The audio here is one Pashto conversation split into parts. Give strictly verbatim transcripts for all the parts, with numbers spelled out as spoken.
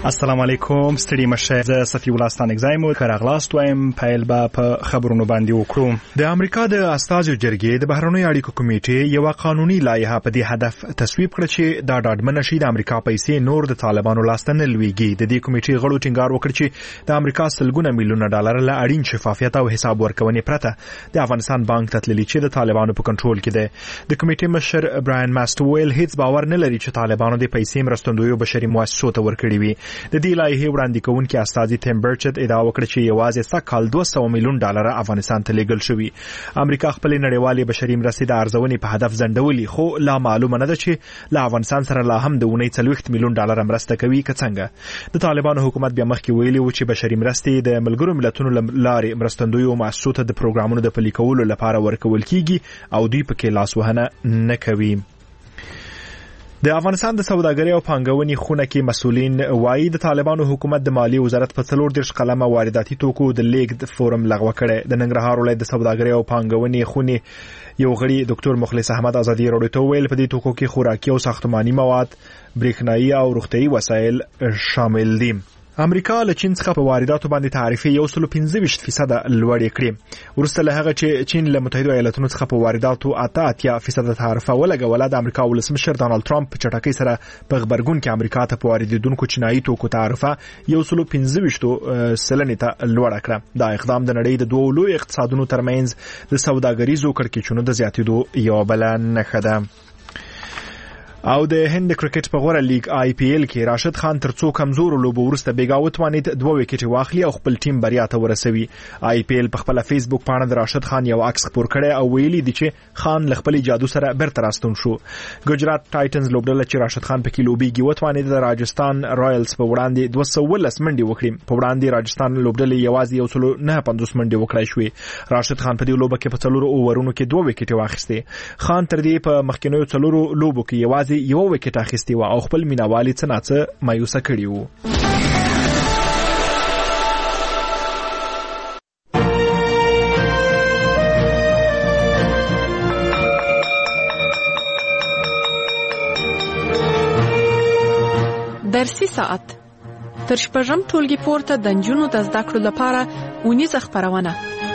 السلام علیکم ستړي مشه زه صفی الله ستانک زایمو کراغلاست وایم پایل با په خبرونو باندې وکړو. د امریکا د استازو جرګې د بهرنیو اړیکو کمیټې یو قانوني لایحه په دې هدف تصویب کړ چې دا ډاډمن شي د امریکا پیسې نور د طالبانو لاسته نه لویږي. د دې کمیټې غړو ټینګار وکړ چې د امریکا سلګونه میلیونه ډالر له اړین شفافیت او حساب ورکونې پرته د افغانستان بانک ته تللي چې د طالبانو په کنټرول کې دی. د کمیټې مشر براین ماستویل هیڅ باور نه لري چې طالبانو د پیسې مرستندویو بشري مؤسسو ته ورکړي وي. د دې لایحې وړاندې کوونکي استازي تیم برچت ادعا وکړه چې یوازې سږ دوه سوه میلیون ډالر افغانستان ته لیږل شوي. امریکا خپل نړیوالې بشري مرستې د ارزونې په هدف ځنډولې، خو لا معلومه نه ده چې له افغانستان سره لا هم د اونۍ څلوېښت میلیون ډالر مرسته کوي که څنګه. د طالبانو حکومت بیا مخکې ویلي و چې بشري مرستې د ملګرو ملتونو له لارې مرستندویو مؤسسو ته د پروګرامونو د پلي کولو لپاره ورکول کیږي او دوی پکې لاسوهنه نه کوي. د افغانستان د سوداګرۍ او پانګونې خونه کې مسؤلین وایي د طالبانو حکومت د مالی وزارت په څلور دېرش قلمه وارداتي توکو د لیږد فورم لغوه کړی. د ننګرهار ولایت د سوداګرۍ او پانګونې خونې یو غړي ډاکټر مخلص احمد ازادي راډیو ته ویل په دې توکو کې خوراکي او ساختماني مواد، برېښنایي او روغتیايي وسایل شامل دي. امریکا له چین څخه په وارداتو باندې تعرفې یو سل پنځه ویشت فیصد لوړې کړې. وروسته له هغه چې چین له متحده ایالاتونو څخه په وارداتو اته اتیا فیصد تعرفه ولګوله، د امریکا ولسمشر ډانلډ ټرمپ په چټکۍ سره په خبرګون کې امریکا ته په واردېدونکو چینایي توکو تعرفه یو سل پنځه ویشت سلنې ته لوړه کړه. دا اقدام د نړۍ د دوو لوی اقتصادونو ترمنځ د سوداګریزو کړکېچونو د زیاتېدو یوه بله نښه ده. او د هند کرکټ په غوړه لیگ آی پی ایل کې راشد خان تر څو کمزور لوبو ورسته بیګاوت وانید دوه وکټ واخلي او خپل ټیم بریا ته ورسوي. آی پی ایل په خپل فیسبوک باندې د راشد خان یو عکس خپور کړی او ویلي دی چې خان له خپل جادو سره برته راستون شو. ګجرات ټایټنز لوبډله چې راشد خان په کې لوبيږي وتوانید د راجستان رایلز په وړاندې دوه سوه ولس منډي وکړي. په وړاندې راجستان لوبډله یوازې یو سل نه پنځوس منډي وکړای شوې. راشد خان په دې لوبه کې په څلورو اوورونو کې دوه وکټ واخیسته. خان تر دې په مخکینیو څلورو لوبو کې یوازې یو وکټ اخیستی و او خپل مینوالي څه ناڅه مایوسه کړي وو. درسي ساعت تر شپږم ټولګي پورته د نجونو د زده کړو لپاره اونیزه خپرونه.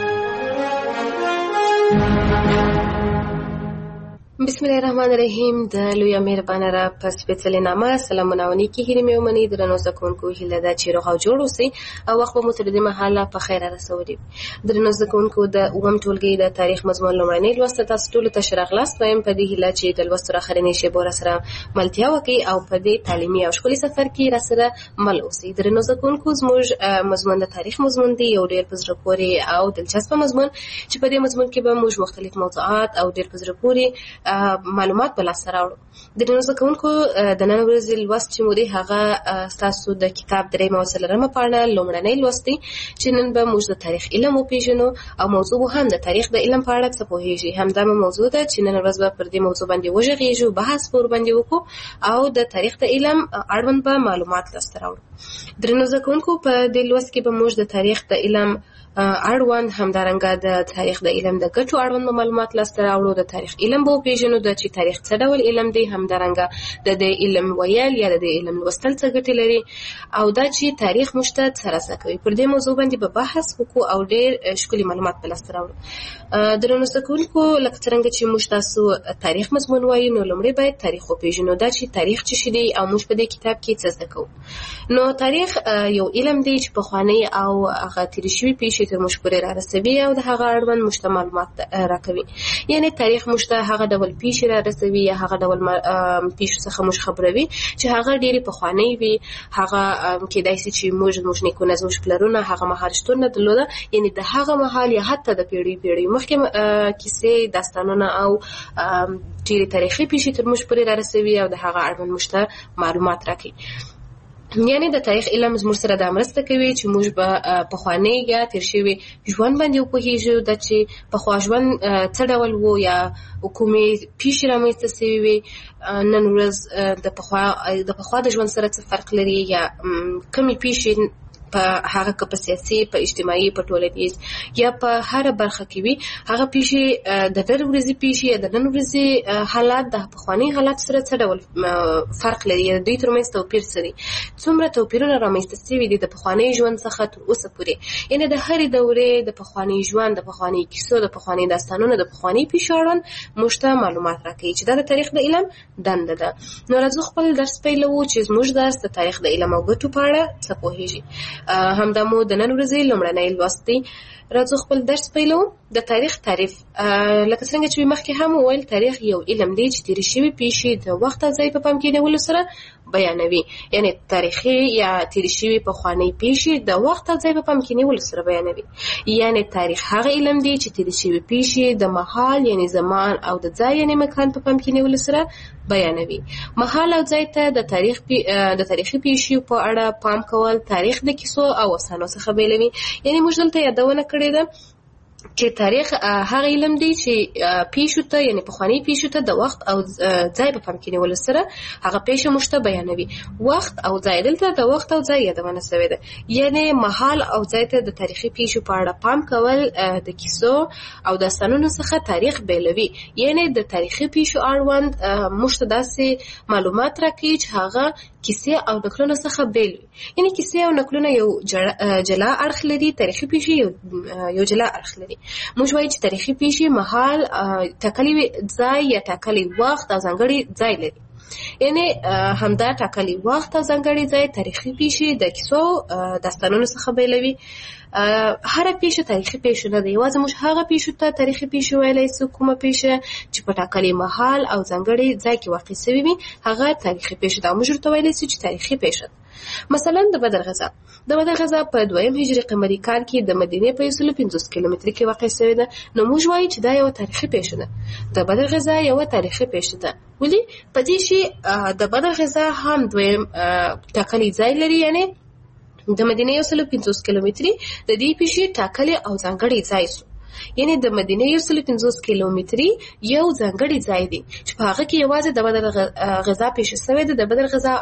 بسم الله الرحمن الرحیم. د لوی مهربانه را په سپیڅلې نامه سلامونه او نیکی هیلې مې ومني. درنو زده کوونکو هیله ده چې روغ او جوړ اوسئ او وخت به مو تر دې مهاله په خیر رسولي. درنو زده کوونکو د اووم ټولګي د تاریخ مضمون لومړنۍ لوست تاسو ټول ته ښه راغلاست وایم په دې هیله چې د لوست اخرنۍ شیبو را سره ملتیا وکړئ او په دې تعلیمي او ښکلي سفر کې را سره مل اوسئ. درنو زده کوونکو زموږ مضمون د تاریخ مضمون دی، یو ډېر په زړه پورې او دلچسپ مضمون چې په دې مضمون کې به موږ مختلف موضوعات او ډېر په زړه پورې معلومات بل سره راوړو. د نن ورځې کوونکو د نن ورځې لوست چې مو دی هغه تاسو د کتاب درېیمه او څلورمه پاڼه لومړنۍ لوست دی چې نن به موږ د تاریخ علم وپېژنو او موضوع به هم د تاریخ د علم په اړه څه پوهېږي. همدا موضوع ده چې نن ورځ به پر دې موضوع باندې وغږېږو، بحث پر باندې وکړو او د تاریخ د علم اړوند به معلومات لاسته راوړو. درنو زده کوونکو په دې لوست کې به موږ د تاریخ د علم اړوند همدارنګه د تاریخ د علم د ګټو اړوند معلومات لاسته راوړو. د تاریخ علم به وپېژنو د چې تاریخ څه ډول علم دی، همدارنګه د دې علم ویل یا د دې علم لوستل څه ګټې لري او دا چې تاریخ موږ ته څه راسره کوي. پر دې موضوع باندې به بحث وکړو او ډېر ښکلي معلومات به لاسته راوړو. درنو زده کوونکو لکه څرنګه چې موږ تاسو تاریخ مضمون وایو نو لومړی باید تاریخ وپېژنو، دا چې تاریخ څه شی دی او موږ په دې کتاب کې څه زده کوو. نو تاریخ یو علم دی چې پخوانۍ او هغه تېرې شوي پیښې تر موږ پورې رارسوي او د هغه اړوند موږ ته معلومات راکوي. یعنې تاریخ موږ ته هغه ډول پیښې رارسوي یا هغه ډول پیښو څخه موږ خبروي چې هغه ډېرې پخوانۍ وي. هغه کېدای شي چې موږ زموږ نیکونه زموږ پلرونه هغه مهال شتون نه درلوده، یعنې د هغه مهال یا حتی د پیړیو پیړیو مخکې کیسې، داستانونه او ډېرې تاریخي پیښې تر موږ پورې رارسوي او د هغه اړوند موږ ته معلومات راکوي. یعنی د تاریخ علم زموږ سره دا مرسته کوي چې موږ به پخوانۍ یا تېر شوي ژوند باندې وپوهېږو، د چې پخوا ژوند څه ډول و یا کومې پیښې رامنځته سوي وي، نن ورځ د پخوا د پخوا د ژوند سره څه فرق لري یا کومې پیښې په هغه که په سیاسي په اجتماعي په ټولنیز یا په هر برخه کې وي هغه پیښې د نن ورځې پیښې یا د نن ورځې حالات د پخواني حالات سره څه ډول فرق لري یا دوی ترمنځ توپیر څه دی څومره توپیرونه رامنځته شوي دي د پخواني ژوند څخه تر اوسه پورې یعنې د هرې دورې د پخواني ژوند د پخواني کیسو د پخواني داستانونو د پخواني پیښو اړوند موږ ته معلومات راکوي چې دا د تاریخ د علم دنده ده. نو راځو خپل درس پیلوو چې زموږ درس د تاریخ د علم او ګټو په اړه څه پوهیږي. همدا مو د نن ورځې لومړنی لوست دی. راځو خپل درس پیلوو. د تاریخ تعریف لکه څنګه چې مخکې هم وویل تاریخ یو علم دی چې تیرې شوي پیښې د وخت او ځای په پام کې نیولو سره بیانوي. یعنی تاریخي یا تیرې شوي پخوانۍ پیښې د وخت او ځای په پام کې نیولو سره بیانوي. یعنی تاریخ هغه علم دی چې تیرې شوي پیښې د مهال یعنی زمان او د ځای یعنی مکان په پام کې نیولو سره بیانوي. مهال او ځای ته د تاریخ پی... د تاریخي پیښو په اړه پام کول تاریخ د کیسو او افسانو څخه بیلوي. یعنی موږ دلته یادونه کړې ده چې تاریخ هغه علم دی چې پیښو ته یعنی پخواني پیښو ته د وخت او ځای په پام کې نیولو سره هغه پیښه موږ ته بیانوي. وخت او ځای دلته د وخت او ځای یادونه شوې ده. یعنی مهال او ځای ته د تاریخي پیښو په اړه پام کول د کیسو او داستانونو څخه تاریخ بیلوي. یعنی د تاریخي پیښو اړوند موږ ته داسې معلومات راکوي چې هغه کیسې او نقلونه څخه بیل وي. یعنی کیسې او نقلونه یو جلا اړخ لري، تاریخي پیښې یو یو جلا اړخ لري. موږ وایو چې تاریخي پیښې مهال ټاکلي ځای یا ټاکلي وخت او ځانګړي ځای لري. یعنی همدا ټاکلي وخت او ځانګړي ځای تاریخي پیښې د کیسو داستانونو څخه بیلوي. هر پیښه تاریخي پیښه نه ده، یوازې موږ هغه پیښو ته تاریخي پیښه ویلی سو کومه پیښه چې په ټاکلي مهال او ځانګړي ځای کې واقع شوې وي هغه تاریخي پیښه ده. موږ ورته ویلی سو چې تاریخي پیښه. مثلا د بدر غزا د بدر غزا په دویم هجري قمري کال کې د مدینې په یو سل پنځوس کیلومتره کې واقع شوې ده. نو موږ وایو چې دا یو تاریخي پیښه ده. د بدر غزا یو تاریخي پیښه ده. ولې په دې شي د بدر غزا هم دویم ټاکلي ځای لري. یعنی د مدینې یو سل پنځوس کیلومتري د دې پیښې ټاکلي او ځانګړي ځای سو. یعنی د مدینې یو سل پنځوس کیلومتري یو ځانګړي ځای دی چې په هغه کې یوازې د بدر غزا پیښه شوې ده. د بدر غزا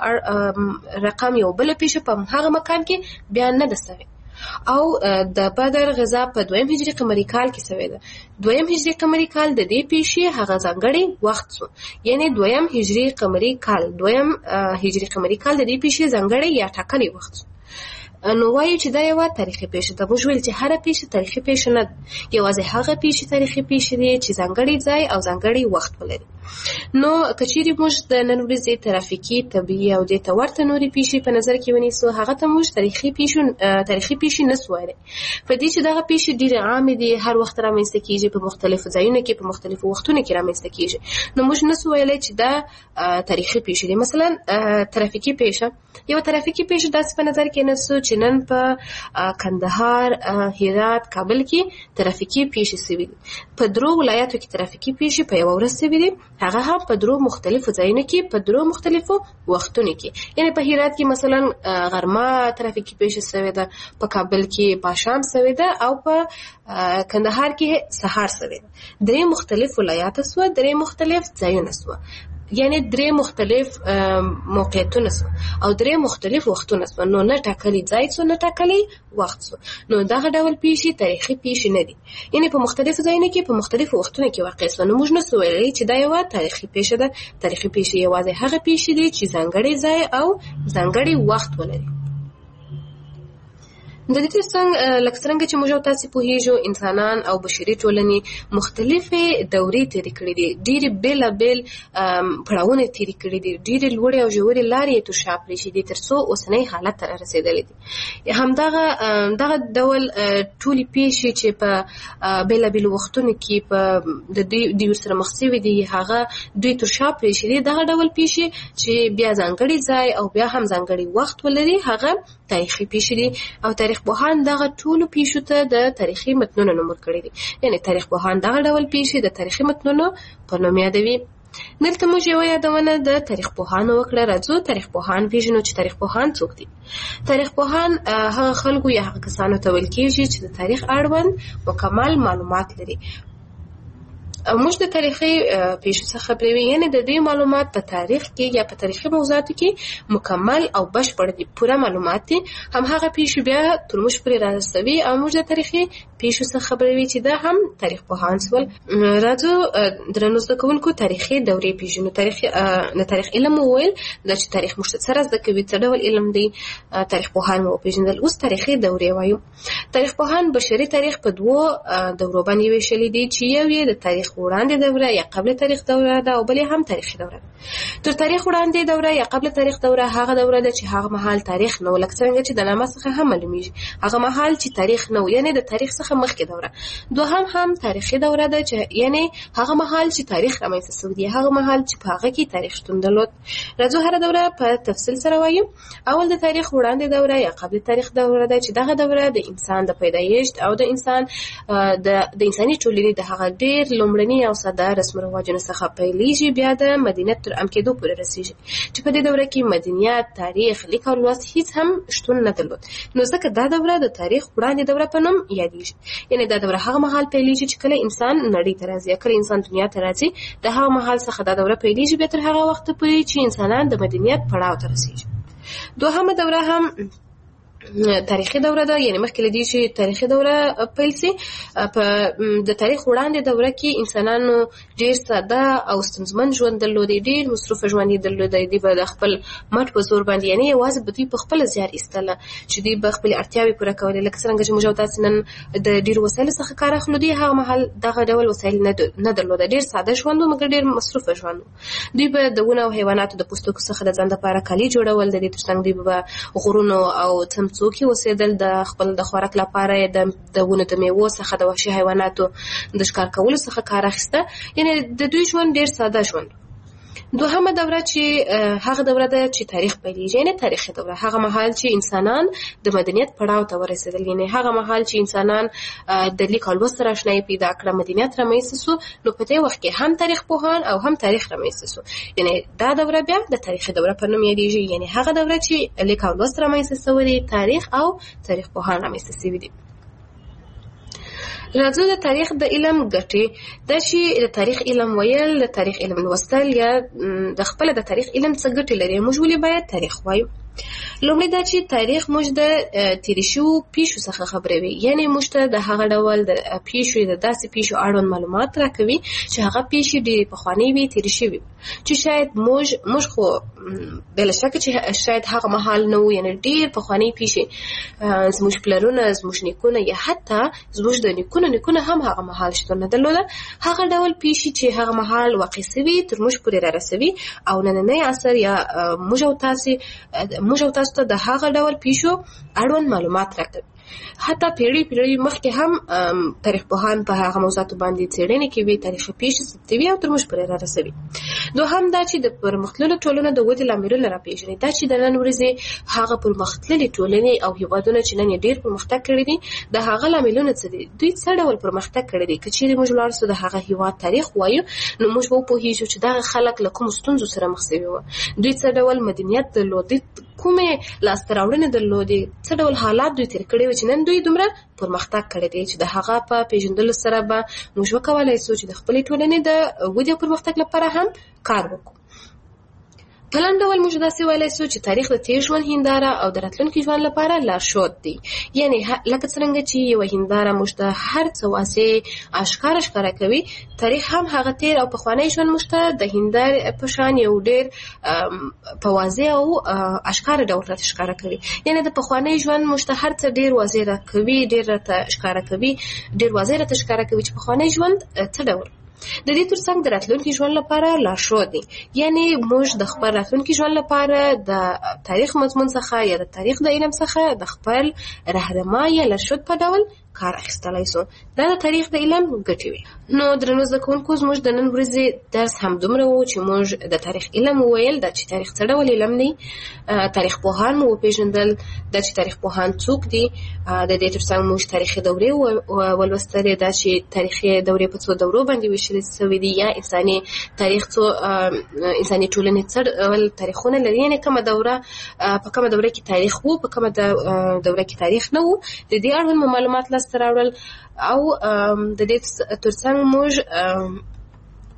رقم یو بل پیښه په هغه مکان کې بیان نه ده شوې. او د بدر غزا په دویم هجري قمري کال کې شوې ده. دویم هجري قمري کال د دې پیښې هغه ځانګړي وخت سو. یعنی دویم هجري قمري کال دویم هجري قمري کال د دې پیښې ځانګړي یا ټاکلي وخت سو. نو وایو چې دا یو تاریخي پیښه ده. موږ ویل چې هر پیښه تاریخي پیښه نه ده، یوازې هغه پیښه تاریخي پیښه دي چې ځانګړي ځای او ځانګړي وخت ولري. نو کچېرې موږ د نن ورځې ترافیکي، طبیعي او دې ته ورته نورې پیښې په نظر کې ونیسو، هغه ته موږ تاریخي پیښو تاریخي پیښې نسو ویلی. په دې چې دغه پیښې ډېرې عامې دي، هر وخت رامنځته کېږي، په مختلفو ځایونو کې په مختلفو وختونو کې رامنځته کېږي. نو موږ نسو ویلی چې دا تاریخي پیښې دي. مثلا ترافیکي پیښه یو ترافیکي پیښه داسې په نظر کې نسو چې نن په کندهار، هرات، کابل کې ترافیکي پیښې شوي دي. په درو ولایاتو کې ترافیکي پیښې په یوه ورځ شوي دي، هغه هم په درو مختلفو ځایونو کې په درو مختلفو وختونو کې. یعنی په هرات کې مثلا غرمه ترافیکي پیښه شوې ده، په کابل کې ماښام شوې ده، او په کندهار کې سهار شوې ده. درې مختلف ولایات سوه، درې مختلف ځایونه سوه. یعنی درې مختلف موقعیتونه سو او درې مختلف وختونه سو. نو نه ټاکلي ځای سو نه ټاکلي وخت سو. نو دغه ډول پیښې تاریخي پیښې نه دي. یعنی په مختلفو ځایونو کې په مختلفو وختونو کې واقع سو. نو موږ نسو ویلی چې دا یوه تاریخي پیښه ده. تاریخي پیښې یوازې هغه پیښې دي چې ځانګړی ځای او ځانګړی وخت ولري. د دې څنګه لکه څنګه چې موږ تاسو پوهیږو انسانان او بشري ټولنې مختلفې دورې تېرې کړې دي، ډېرې بېلابېل پړاوونه تېرې کړي دي، ډېرې لوړې او ژورې لارې یې تشا پرې شي دي تر څو اوسنی حالت ته رسېدلې دي. همدغه دغه ډول ټولې پیښې چې په بېلابېلو وختونو کې په د دوی ورسره مخ شوي دي هغه دوی تشا پرې شي دي. دغه ډول پیښې چې بیا ځانګړي ځای او بیا هم ځانګړي وخت ولري هغه تاریخي پیښې دي. او تاریخ پوهان دغه ټولو پیښو ته د تاریخي متنونو نوم ورکړی دی. یعنی تاریخ پوهان دغه ډول پیښې د تاریخي متنونو په نوم یادوي. دلته موږ یوه یادونه د تاریخ پوهانو وکړه. راځو تاریخ پوهان پیژنو چې تاریخ پوهان څوک دي. تاریخ پوهان هغه خلکو یا هغه کسانو ته ویل کېږي چې د تاریخ اړوند مکمل معلومات لري. موږ د تاریخي پیښو څخه خبروي، یعنی د دې معلومات په تاریخ کې یا په تاریخي موضوعاتو کې مکمل او بشپړ دي، پوره معلومات دي. هم هغه پیښو بیا تر موږ پورې رارسوي او موږ د تاریخي پیښو څخه خبروي چې دا هم تاریخ پوهان سول. راځو درنو زده کوونکو تاریخي دورې پیژنو. تاریخي د تاریخ علم وویل دا چې تاریخ موږ ته سره زده کوي څه ډول علم دی. تاریخ پوهان مو پیژندل. اوس تاریخي دورې وایو. تاریخ پوهان بشري تاریخ په دوو دورو باندې ویشلي دي چې یو یې د تاریخ وړاندې دوره یا قبل تاریخ دوره ده او بل هم تاریخي دوره. تر تاریخ وړاندې دوره یا قبل تاریخ دوره هغه دوره ده چې هغه مهال تاریخ نو، لکه څنګه چې د نامه څخه هم معلومیږي هغه مهال چې تاریخ نو، یعنی د تاریخ څخه مخکې دوره. دوهم هم تاریخي دوره ده چې یعنی هغه مهال چې تاریخ رامنځته شوی دی، هغه مهال چې په هغه کې تاریخ شتون درلود. راځو هر دوره په تفصیل سره وایو. اول د تاریخ وړاندې دوره یا قبل تاریخ دوره ده چې دغه دوره د انسان د پیدایښت او د انسان د د انساني ټولنې د هغه ډېر لومړني او ساده رسم رواجونو څخه پیلېږي، بیا د مدنیت تر عام کېدو پورې رسېږي چې په دې دوره کې مدنیت، تاریخ، لیک او لوست هیڅ هم شتون نه درلود. نو ځکه دا دوره د تاریخ وړاندې دوره په نوم یادېږي. یعنې دا دوره هغه مهال پیلېږي چې کله انسان نړۍ ته راځي، کله انسان دنیا ته راځي، د هغه مهال څخه دا دوره پیلېږي بیا تر هغه وخته پورې چې انسانان د مدنیت پړاو ته رسېږي. دوهمه دوره هم تاریخي دوره ده، یعنی مخکې لدی چې تاریخي دوره پیل سي. په د تاریخ وړاندې دوره کې انسانانو ډېر ساده او ستونزمن ژوند درلود، ډېر مصروفه ژوند درلود. دوی به د خپل مټ په زور باندې، یعنی یوازې به دوی په خپل زیار ایستله چې دوی به خپل اړتیاوې پوره کولې. لکه څنګه چې موږ تاسو نن د ډېر وسایلو څخه کار اخلو، دوی هغه مهال دغه ډول وسایل نه درلود، ډېر ساده ژوند و مګر ډېر مصروفه ژوند. دوی به د ونو او حیواناتو د پوستکو څخه د ځان لپاره کالي جوړول، د دې ترڅنګ دوی به غرونو او څمڅو کې اوسېدل، د خپل د خوراک لپاره د د ونو د میوو څخه د وحشي حیواناتو د ښکار کولو څخه کار اخیسته. یعنی د دوی ژوند ډېر ساده ژوند. دوهمه دوره چې هغه دوره ده چې تاریخ پیلېږي، یعنی تاریخي دوره، هغه مهال چې انسانان د مدنیت پړاو ته ورسېدل، یعنی هغه مهال چې انسانان د لیک او لوست سره اشنایي پیدا کړه، مدنیت رامنځته سو. نو په دې وخت کې هم تاریخ پوهان او هم تاریخ رامنځته سو. یعنی دا دوره بیا د تاریخي دوره په نوم یادېږي، یعنی هغه دوره چې لیک او لوست رامنځته سوی دی، تاریخ او تاریخ پوهان رامنځته سوي دي. راځو د تاریخ د علم ګټې. دا چې د تاریخ علم ویل، د تاریخ علم لوستل یا د خپل د تاریخ علم څه ګټې لري، موږ ولې باید تاریخ وایو؟ لومړی دا چې تاریخ موږ د تېرې شویو پیښو څخه خبروي، یعنی موږ ته د هغه ډول د پیښو د داسې پیښو اړوند معلومات راکوي چې هغه پیښې ډېرې پخوانۍ وي، تېرې شوي چې شاید موږ موږ خو بله شکه چې شاید هغه مهال نه و، یعنی ډېر پخوانۍ پیښې زموږ پلرونه، زموږ نیکونه یا حتی زموږ د نیکونو نیکونه هم هغه مهال شتون نه درلوده. هغه ډول پیښې چې هغه مهال واقع سوي تر موږ پورې رارسوي او نننی عصر یا موږ او تاسې موږ او تاسو ته د هغه ډول پیښو اړوند معلومات راکوي. حتی پیړۍ پیړۍ مخکې هم تاریخ پوهان په هغه موضوعاتو باندې څېړنې کوي، تاریخي پیښې ثبتوي او تر موږ پورې رارسوي. دوهم دا چې د پرمختللو ټولنو د ودې لاملونه راپېژني. دا چې د نن ورځې هغه پرمختللې ټولنې او هېوادونه چې نن یې ډېر پرمختګ کړی دي، د هغه لاملونه څه دي، دوی څه ډول پرمختګ کړی دی. که چېرې موږ لاړ سو د هغه هېواد تاریخ وایو، نو موږ به وپوهېږو چې دغه خلک له کومو ستونزو سره مخ سوي وو، دوی څه ډول مدنیت درلود، کومې لاسته راوړنې درلودې، څه ډول حالات دوی تېر کړي وو چې نن دوی دومره پرمختګ کړی دی، چې د هغه په پېژندلو سره به موږ وکولی سو چې د خپلې ټولنې د ودې او پرمختګ لپاره هم کار وکړو. په لنډ ډول موږ داسې ویلی سو چې تاریخ د تېر ژوند هنداره او د راتلونکي ژوند لپاره لارښود دی. یعنې لکه څرنګه چې یوه هنداره موږ ته هر څه واضح اشکاره ښکاره کوي، تاریخ هم هغه تېر او پخوانی ژوند موږ ته د هندارې په شان یو ډېر په واضح او اشکاره ډول راته ښکاره کوي. یعنې د پخوانی ژوند موږ ته هر څه ډېر واضح راکوي، ډېر راته ښکاره کوي، ډېر واضح راته ښکاره کوي چې پخوانی ژوند څه ډول. د دې ترڅنګ د راتلونکي ژوند لپاره لارښود دی. یعنی موږ د خپل راتلونکي ژوند لپاره د تاریخ مضمون څخه یا د تاریخ د علم څخه د خپل رهنما یا لارښود په ډول کار اخیستلی سو. دا د تاریخ د علم ګټې وي. نو درنو زده کوونکو، زموږ د نن ورځې درس هم دومره و چې موږ د تاریخ علم وویل، دا چې تاریخ څه ډول علم دی، تاریخ پوهان مو وپېژندل، دا چې تاریخ پوهان څوک دي، د دې ترڅنګ موږ تاریخي دورې ولوستلې، دا چې تاریخي دورې په څو دورو باندې ویشل سوي دي، یا انساني تاریخ څو انساني ټولنې څه ډول تاریخونه لري، یعنې کومه دوره په کومه دوره کې تاریخ و، په کومه دوره کې تاریخ نه و. د دې اړوند معلومات لاسته راوړل او د دې ترڅنګ موږ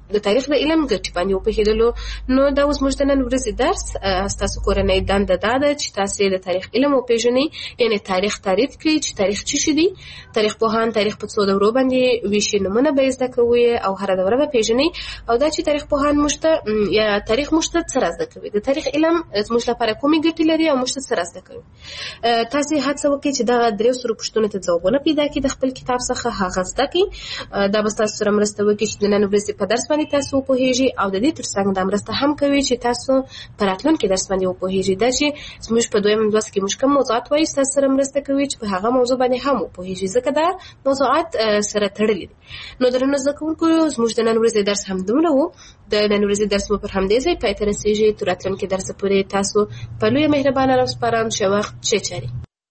د تاریخ د علم ګټې باندې وپوهېدلو. نو دا اوس موږ د نن ورځې درس ستاسو کورنۍ دنده دا ده چې تاسې د تاریخ علم وپېژنئ، یعنې تاریخ تعریف کړئ چې تاریخ څه شی دی. تاریخ پوهان تاریخ په څو دورو باندې ویشي، نومونه به یې زده کوئ او هره دوره به پېژنئ. او دا چې تاریخ پوهان موږ ته یا تاریخ موږ ته څه را زده کوي، د تاریخ علم زموږ لپاره کومې ګټې لري او موږ ته څه را زده کوي. تاسې هڅه وکړئ چې دغه درې سرو پوښتنو ته ځوابونه پیدا کړئ د خپل کتاب څخه، هغه زده کړئ. دا به ستاسو سره مرسته وکړي چې د نن ورځې په درس باندې تاسو وپوهېږئ، او د دې ترڅنګ دا مرسته هم کوي چې تاسو په راتلونکي درس باندې وپوهېږئ. دا چې زموږ په دویم لوست کې موږ کوم موضوعات وایو، ستاسو سره مرسته کوي چې په هغه موضوع باندې هم وپوهېږئ، ځکه دا موضوعات سره تړلي دي. نو درنو زده کوونکو، زموږ د نن ورځې درس هم دومره و. د نن ورځې درس مو پر همدې ځای پای ته رسېږي. تر راتلونکي درسه پورې تاسو په لویه مهربانه راوسپارم. ښه وخت، ښې چارې.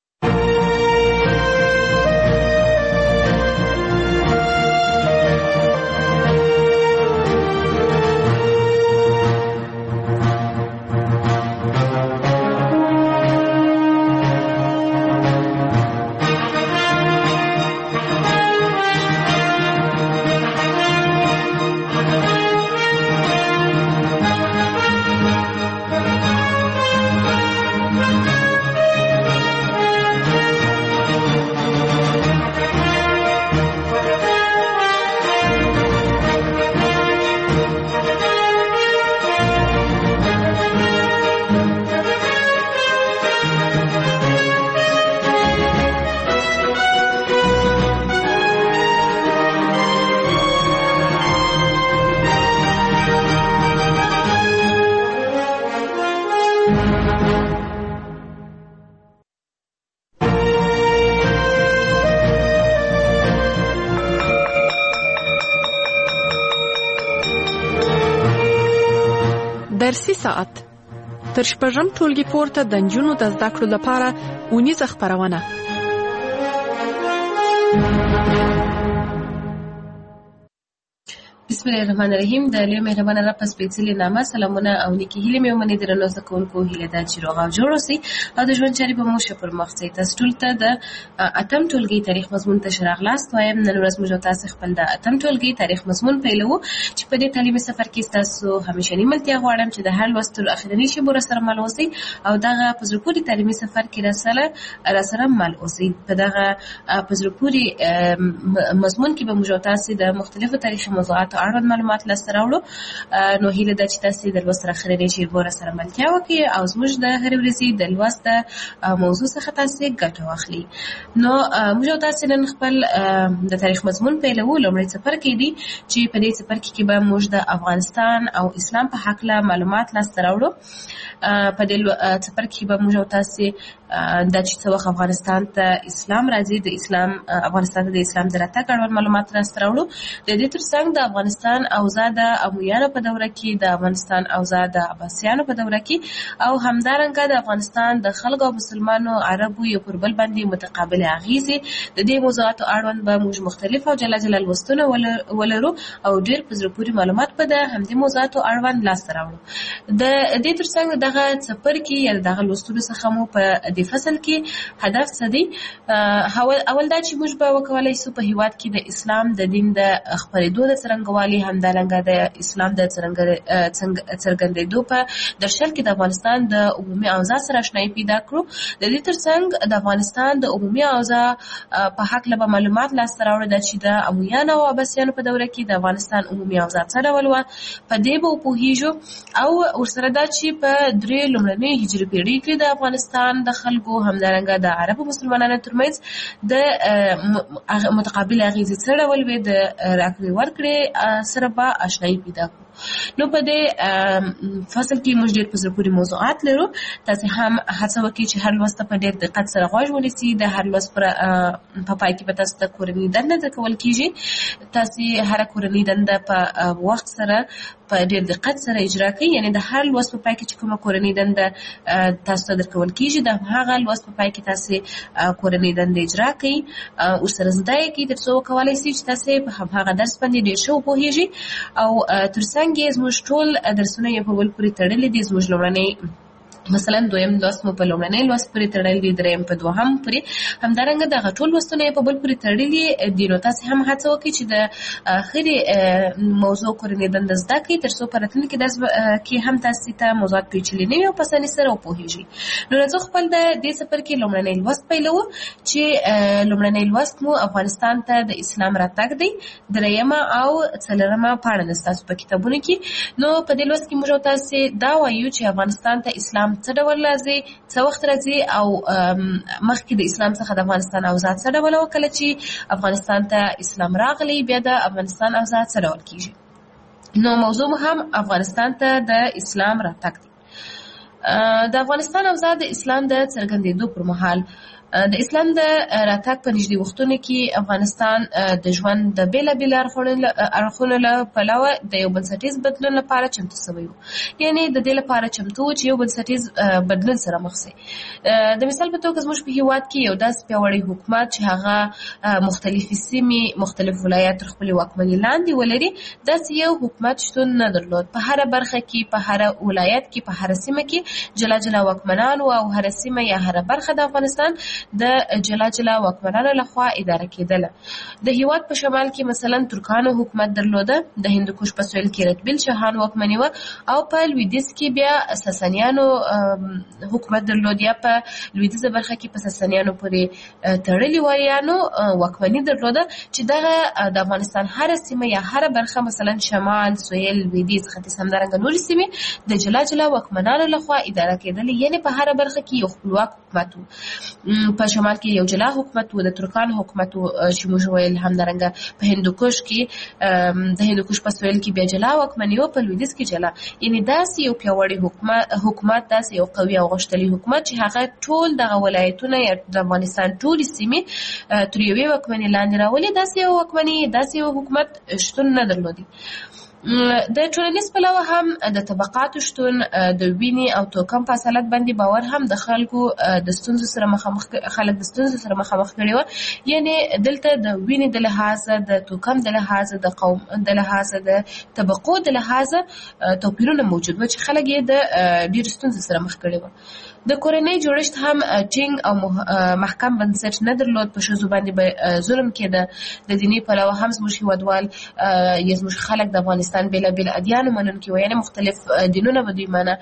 درسي ساعت تر شپږم ټولګي پورته د نجونو د زده کړو لپاره اونیزه خپرونه. بسم الله الرحمن الرحیم. د لوی مهربانه رب په سپېڅلي نامه سلامونه او نیکې هیلې مې ومنئ. درنو زده کوونکو، هیله ده چې روغ او جوړ اوسئ او د ژوند چارې به مو ښه پر مخ ځي. تاسو ټول ته د اتم ټولګي تاریخ مضمون ته ښه راغلاست وایم. نن ورځ موږ تاسو خپل د اتم ټولګي تاریخ مضمون پیلوو چې په دې تعلیمي سفر کې تاسو همیشنی ملتیا غواړم چې د هر لوست تر اخرنۍ شی بور سره مل اوسئ او دغه په زړه پورې تعلیمي سفر کې راسره راسره مل اوسئ. په دغه په زړه پورې مضمون کې به موږ تاسو د مختلفو تاریخي موضوعاتو اړوند معلومات لاسته راوړو. نو هیله ده چې تاسو د لوست تر اخرنۍ شی بور سره ملتیا وکړئ او زموږ د هر ورځې د لوست موضوع څخه تاسو ګټه واخلئ. نو موږ تاسو نن خپل د تاریخ مضمون پیلوو. لومړی څپرکی دی چې په دې څپرکي کې به موږ د افغانستان او اسلام په حق له معلومات لاسته راوړو. په دې څپرکي به موږ تاسو د چې څو افغانستان ته اسلام راځي، د اسلام افغانستان ته د اسلام د راتګ اړوند معلومات لاسته راوړو. د دې ترڅنګ د افغانستان اوضاع د امویانو په دوره کې، د افغانستان اوضاع د عباسیانو په دوره کې او همدارنګه د افغانستان د خلکو او مسلمانو عربو یو پر بل باندې متقابل اغیزې، د دې موضوعاتو اړوند به موږ مختلف او جلا جلا لوستونه ولرو او ډېر په زړه پورې معلومات به د همدې موضوعاتو اړوند لاسته راوړو. د دې ترڅنګ دغه څپرکي یا دغه لوستلو څخه مو په د فصل کې هدف څه دی؟ اول دا چې موږ به وکولای شو په هیواد کې د اسلام د دین د خپرېدو د څرنګوالي، همدارنګه د اسلام د څرګندېدو په درشل کې د افغانستان د عمومي اوضاع سره آشنایي پیدا کړو. د دې ترڅنګ د افغانستان د عمومي اوضاع په حق له معلومات لاسته راوړو چې د امویانو او عباسیانو په دوره کې د افغانستان عمومي اوضاع څه ډول وه، په دې به وپوهیږو. او ورسره دا چې په درې لومړنۍ هجري پیړۍ کې د افغانستان د خلکو همدارنګه د عربو مسلمانانو ترمنځ د متقابل اغیزې څه ډول وې، د راکړې ورکړې سره به آشنایي پیدا کړو. نو په دې فصل کې موږ ډېر په زړه پورې موضوعات لرو. تاسو هم هڅه وکړئ چې هر لوست په ډېر دقت سره غوږ ونیسئ. د هر لوست پر په پای کې به تاسو ته کورنۍ دنده درکول کېږي. تاسو هر کورنۍ دنده په وخت سره په ډېر دقت سره اجرا کړئ. یعنې د هر لوست په پای کې چې کومه کورنۍ دنده تاسو ته درکول کېږي، د هغه لوست په پای کې تاسو کورنۍ دنده اجرا کړئ، ورسره زده یې کړئ تر څو وکولای شئ چې تاسو په هماغه درس باندې ډېر ښه وپوهیږئ. او ترڅنګ یې زموږ ټول درسونه یې په بل پورې تړلي دي. زموږ لومړنی مثلا دویم لوست مو په لومړنۍ لوست پورې تړلی دی، دریم په دوهم پورې، همدارنګه دغه ټول لوستونه په بل پورې تړلي دي. نو تاسې هم هڅه وکړئ چې د اخري موضوع کورنۍ دنده زده کړئ، تر څو په راتلونکي درس کې هم تاسې ته موضوعات پیچلي نه وي او په اسانۍ سره وپوهېږئ. نو راځو خپل د دې څپرکي لومړنی لوست پیلوو چې لومړنی لوست مو افغانستان ته د اسلام راتګ دی، دریمه او څلورمه پاڼه ده ستاسو په کتابونو کې. نو په دې لوست کې موږ تاسې دا وایو چې افغانستان ته اسلام څه ډول راځي، څه وخت راځي، او مخکې د اسلام څخه د افغانستان اوضاع څه ډول وه، کله چې افغانستان ته اسلام راغلی بیا د افغانستان اوضاع څه ډول کېږي. نو موضوع مو هم افغانستان ته د اسلام راتګ دی. د افغانستان اوضاع د اسلام د څرګندېدو پر مهال د اسلام د راتګ په نږدې وختونو کې افغانستان د ژوند د بېلابېلو اړخونو له پلوه د یو بنسټیز بدلون لپاره چمتو سوی و. یعنې د دې لپاره چمتو و چې یو بنسټیز بدلون سره مخ شي. د مثال په توګه زموږ په هېواد کې یو داسې پیاوړی حکومت چې هغه مختلفې سیمې، مختلف ولایات تر خپلې واکمنۍ لاندې ولري، داسې یو حکومت شتون نه درلود. په هره برخه کې، په هره ولایت کې، په هره سیمه کې جلا جلا واکمنان وو او هره سیمه یا هره برخه د افغانستان د جلا جلا واکمنانو لخوا اداره کېدله. د هیواد په شمال کې مثلا ترکانو حکومت درلوده، د هندوکش په سویل کې رتبیل شاهان واکمني وه، او په لویدیځ کې بیا ساسانیانو حکومت درلود، یا په لویدیځه برخه کې په ساسانیانو پورې تړلي وایانو واکمني درلوده، چې دغه د افغانستان هره سیمه یا هره برخه مثلا شمال، سویل، لویدیځ، ختیځ، همدارنګه نورې سیمې د جلا جلا واکمنانو لخوا اداره کېدلې. یعنې په هره برخه کې یو خپلواک حکومت و. په شمال کې یو جلا حکومت و، د ترکانو حکومت و چې موږ ویل، همدارنګه په هندوکش کې د هندوکش په سویل کې بیا جلا واکمني و، په لویدیځ کې جلا. یعنې داسې یو پیاوړی حکومت، داسې یو قوي او غښتلی حکومت چې هغه ټول دغه ولایتونه یا د افغانستان ټولې سیمې تر یوې واکمنۍ لاندې راولي، داسې یو واکمني، داسې یو حکومت شتون نه درلودي. د ټولنیز پلوه هم د طبقاتو شتون، د وینې او توکم په اصالت باندې باور هم د خلکو د ستونزو سره مخامخ خلک د ستونزو سره مخامخ کړي وو. یعنې دلته د وینې د لحاظه، د توکم د لحاظه، د قوم د لحاظه، د طبقو د لحاظه توپیرونه موجود وو چې خلک یې د ډېرو ستونزو سره مخ کړي وو. د کورنۍ جوړښت هم ټینګ او محکم بنسټ نه درلود، په ښځو باندې به ظلم کېده. د دیني پلوه هم زموږ هېوادوال یا زموږ خلک د افغانستان بېلابېل ادیانو منونکي وو، یعنې مختلف دینونه به دوی منه.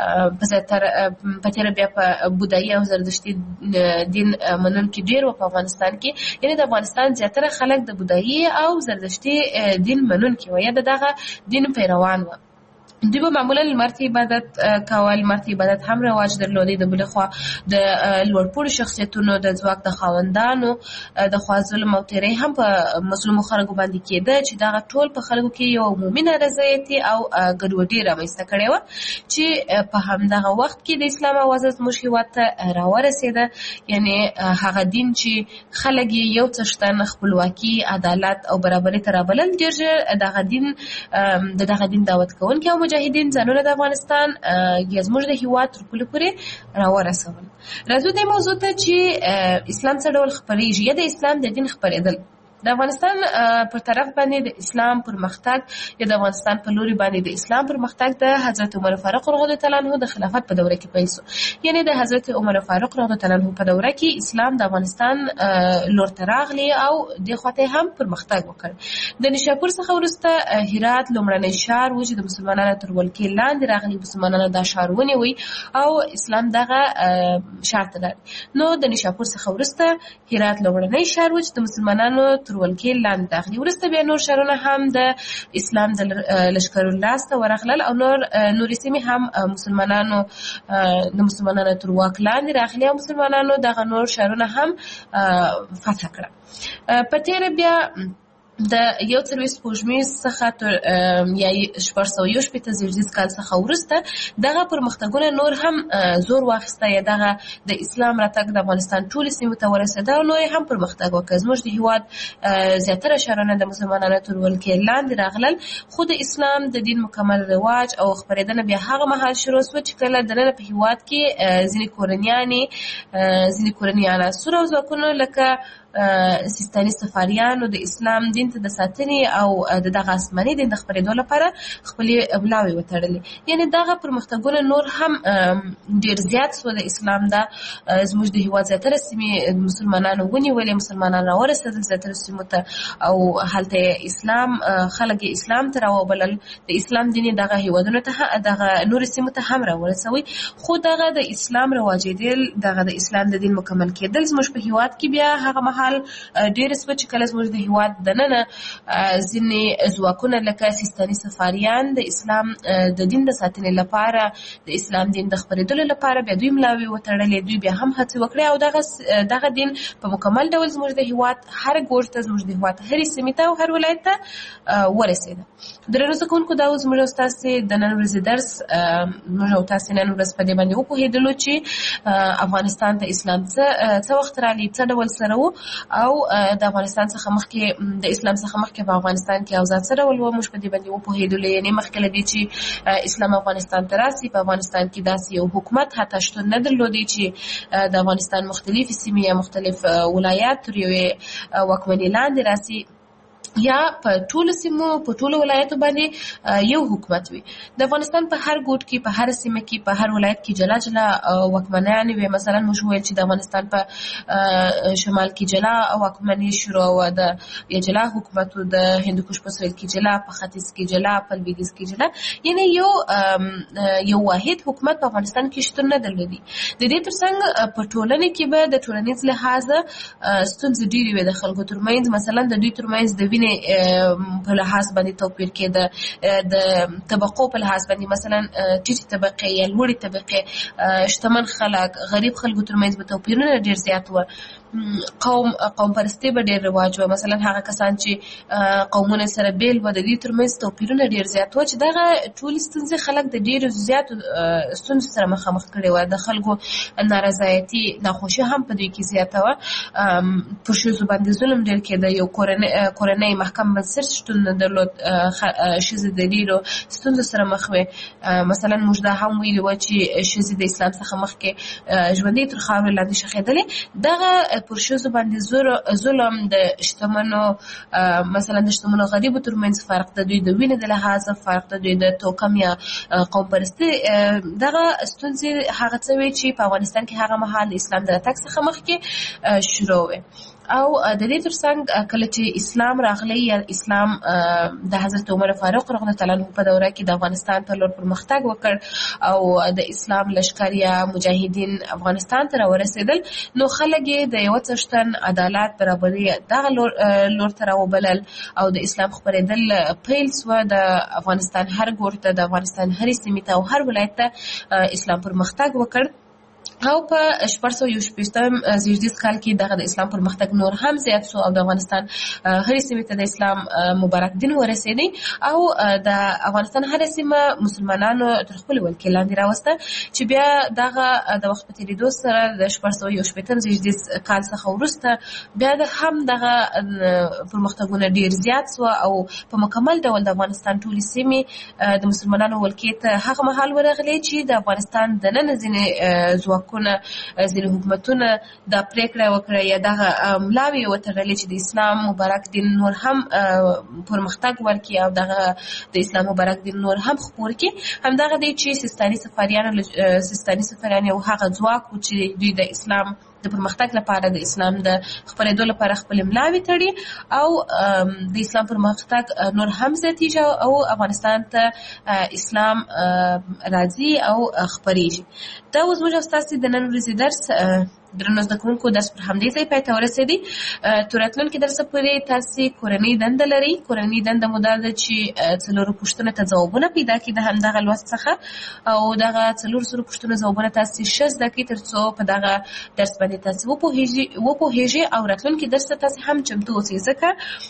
په تېره بیا په بودایي او زردشتي دین منونکي ډېر وو په افغانستان کې. یعنې د افغانستان زیاتره خلک د بودایي او زردشتي دین منونکي وو یا د دغه دین پیروان وو. دوی به معمولا لمر ته عبادت کول، لمر ته عبادت هم رواج درلودی. د بلې خوا د لوړپوړو شخصیتونو د ځواک د خاوندانو د خوا ظلم او تېرۍ هم په مظلومو خلکو باندې کېده، چې دغه ټول په خلکو کې یو عمومي نارضایتي او ګډوډي رامنځته کړې وه، چې په همدغه وخت کې د اسلام اوازه زموږ هېواد ته راورسېده. یعنې هغه دین چې خلک یې یو څښتن، خپلواکي، عدالت او برابرۍ ته رابلل، ډېر ژر دغه دین د دغه دین دعوت کوونکي او مجاهدین ځانونه د افغانستان یا زموږ د هېواد تر پولې پورې راورسول. راځو دې موضوع ته چې اسلام څه ډول خپرېږي یا د اسلام د دین خپرېدل. د افغانستان پر طرف باندې د اسلام پرمختګ یا د افغانستان په لوري باندې د اسلام پرمختګ د حضرت عمر فاروق رضی الله تعالی عنه د خلافت په دوره کې پیل شو. یعنې د حضرت عمر فاروق رضی الله تعالی عنه په دوره کې اسلام د افغانستان لور ته راغلی او دې خواته هم پرمختګ وکړ. د نیشاپور څخه وروسته هرات لومړنی ښار و چې د مسلمانانو تر ولکې لاندې راغلی. مسلمانانو دا ښار ونیوی او اسلام دغه ښار ته لاړ. نو د نیشاپور څخه وروسته هرات لومړنی ښار و چې د مسلمانانو ولکې لاندې راغلي. وروسته بیا نور ښارونه هم د اسلام د لښکرو لاسته ورغلل او نور نورې سیمې هم مسلمانانو د مسلمانانو تر واک لاندې راغلي او مسلمانانو دغه نور ښارونه هم فتح کړه. په تېره بیا د یو څلوېښت سپوږمیز څخه تر یا شپږ سوه یو شپېته زېږدیز کال څخه وروسته دغه پرمختګونه نور هم زور واخیسته، یا دغه د اسلام راتګ د افغانستان ټولې سیمو ته ورسېده او نور هم پرمختګ وکړ. زموږ د هېواد زیاتره ښارونه د مسلمانانو تر ولکې لاندې راغلل، خو د اسلام د دین مکمل رواج او خپرېدنه بیا هغه مهال شروع شوه چې کله دننه په هېواد کې ځینې کورنیانې ځینې کورني عناصر او ځواکونه لکه سیستاني سفاریانو د اسلام دین ته د ساتنې او د دغه آسماني دین د خپرېدو لپاره خپلې ملاوې وتړلې. یعنې دغه پرمختګونه نور هم ډېر زیات سوه. د اسلام دا زموږ د هېواد زیاتره سیمې مسلمانانو ونیولې، مسلمانان راورسېدل زیاتره سیمو ته او هلته اسلام خلک اسلام ته راوبلل. د اسلام دین دغه هېوادونو ته دغه نورو سیمو ته هم راورسوي. خو دغه د اسلام رواجېدل، دغه د اسلام د دین مکمل کېدل زموږ په هېواد کې بیا هغه مهال ډېر سوه چې کله زموږ د هېواد دننه ځینې ځواکونه لکه سیستاني سفاریان د اسلام د دین د ساتنې لپاره، د اسلام دین د خپرېدلو لپاره بیا دوی ملاوې وتړلې. دوی بیا هم هڅې وکړې او دغه دغه دین په مکمل ډول زموږ د هېواد هر ګوټ ته، زموږ د هېواد هرې سیمې ته او هر ولایت ته ورسېده. درنو زده کوونکو، دا اوس زموږ او ستاسې د نن ورځې درس موږ او تاسې نن ورځ په دې باندې وپوهېدلو چې افغانستان ته اسلام څه څه وخت راغلی، څه ډول سره و او د افغانستان څخه مخکې د اسلام څخه مخکې په افغانستان کې اوضاع څه ډول وه. موږ په دې باندې وپوهېدلو. یعنې مخکې له دې چې اسلام افغانستان ته راسي، په افغانستان کې داسې یو حکومت حتی شتون نه درلودی چې د افغانستان مختلفې سیمې یا مختلف ولایات تر یوې واکمنۍ لاندې راسي یا په ټولو سیمو په ټولو ولایتو باندې یو حکومت وي. د افغانستان په هر ګوټ کې، په هر سیمه کې، په هر ولایت کې جلا جلا واکمنانې وي. مثلا موږ ویل چې د افغانستان په شمال کې جلا واکمني شروع وه، د یا جلا حکومت و، د هندوکش په سویل کې جلا، په ختیځ کې جلا، په لویدیځ کې جلا. یعنې یو یو واحد حکومت په افغانستان کې شتون نه درلودي. د دې ترڅنګ په ټولنې کې به د ټولنیز لحاظه ستونزې ډېرې وې د خلکو ترمنځ. مثلا د دوی ترمنځ د په لحاظ باندې توپیر کېده، د طبقو په لحاظ باندې، مثلا ټیټې طبقې یا لوړې طبقې، شتمن خلک، غریب خلکو ترمنځ به توپیرونه ډېر زیات وه. قوم قوم پرستي به ډېر رواج وه. مثلا هغه کسان چې قومونه سره بیل وه، د دوی ترمنځ توپیرونه ډېر زیات وه چې دغه ټولې ستونزې خلک د ډېرو زیاتو ستونزو سره مخامخ کړي وه. د خلکو نارضایتي، ناخوښي هم په دوی کې زیاته وه. پر ښځو باندې ظلم ډېر کېده. یو کورنۍ محکم بنسټ شتون نه درلود. ښځې د ډېرو ستونزو سره مخ وې. مثلا موږ دا هم ویلي وه چې ښځې د اسلام څخه مخکې ژوندۍ تر خاورې لاندې ښخېدلې. دغه پر ښځو باندې ظلم د شتمنو، مثلا د شتمنو غریبو ترمنځ فرق، د دوی د وینې د لحاظه فرق، د دوی د توکم یا قوم پرستي، دغه ستونزې هغه څه وې چې په افغانستان کې هغه مهال د اسلام د راتګ څخه مخکې شروع وې. او د دې ترڅنګ کله چې اسلام راغلی یا اسلام د حضرت عمر فاروق رضی الله تعالی عنه په دوره کې د افغانستان په لور پرمختګ وکړ او د اسلام لښکر یا مجاهدین افغانستان ته راورسېدل، نو خلک یې د یو څښتن عدالت برابري دغه لور ته راوبلل او د اسلام خپرېدل پیل سوه. د افغانستان هر ګوټ ته، د افغانستان هرې سیمې ته او هر ولایت ته اسلام پرمختګ وکړ. او په شپږ سوه یو شپېتم زېږدیز کال کې دغه د اسلام پرمختګ نور هم زیات سو او د افغانستان هرې سیمې ته د اسلام مبارک دین ورسېدی او د افغانستان هره سیمه مسلمانانو تر خپلې ولکې لاندې راوسته، چې بیا دغه د وخت په تېرېدو سره د شپږ سوه یو شپېتم زېږدیز کال څخه وروسته بیا د هم دغه پرمختګونه ډېر زیات سوه او په مکمل ډول د افغانستان ټولې سیمې د مسلمانانو ولکې ته هغه مهال ورغلې چې د افغانستان دننه ځینې ځواک ځینې حکومتونه دا پریکړه وکړه یا دغه ملاوې وتړلې چې د اسلام مبارک دین نور هم پرمختګ ورکړي او دغه د اسلام مبارک دین نور هم خپور کړي. همدغه دی چې سیستاني سفاریان سیستاني سفاریان یو هغه ځواک و چې دوی د اسلام د پرمختګ لپاره، د اسلام د خپرېدو لپاره خپل ملاوې تړي او د اسلام پرمختګ نور هم زیاتېږي او افغانستان ته اسلام راځي او خپرېږي. دا اوس موږ او ستاسې د نن ورځې درس درنو زده کوونکو درس پر همدې ځای پای ته ورسېدی. تر راتلونکي درسه پورې تاسې کورنۍ دنده لرئ. کورنۍ دنده مو دا ده چې څلورو پوښتنو ته ځوابونه پیدا کړي د همدغه لوست څخه او دغه څلور زرو پوښتنو ځوابونه تاسې ښه زده کړئ تر څو په دغه درس باندې تاسې وپوهېږئ او راتلونکي درس ته تاسې هم چمتو اوسئ. ځکه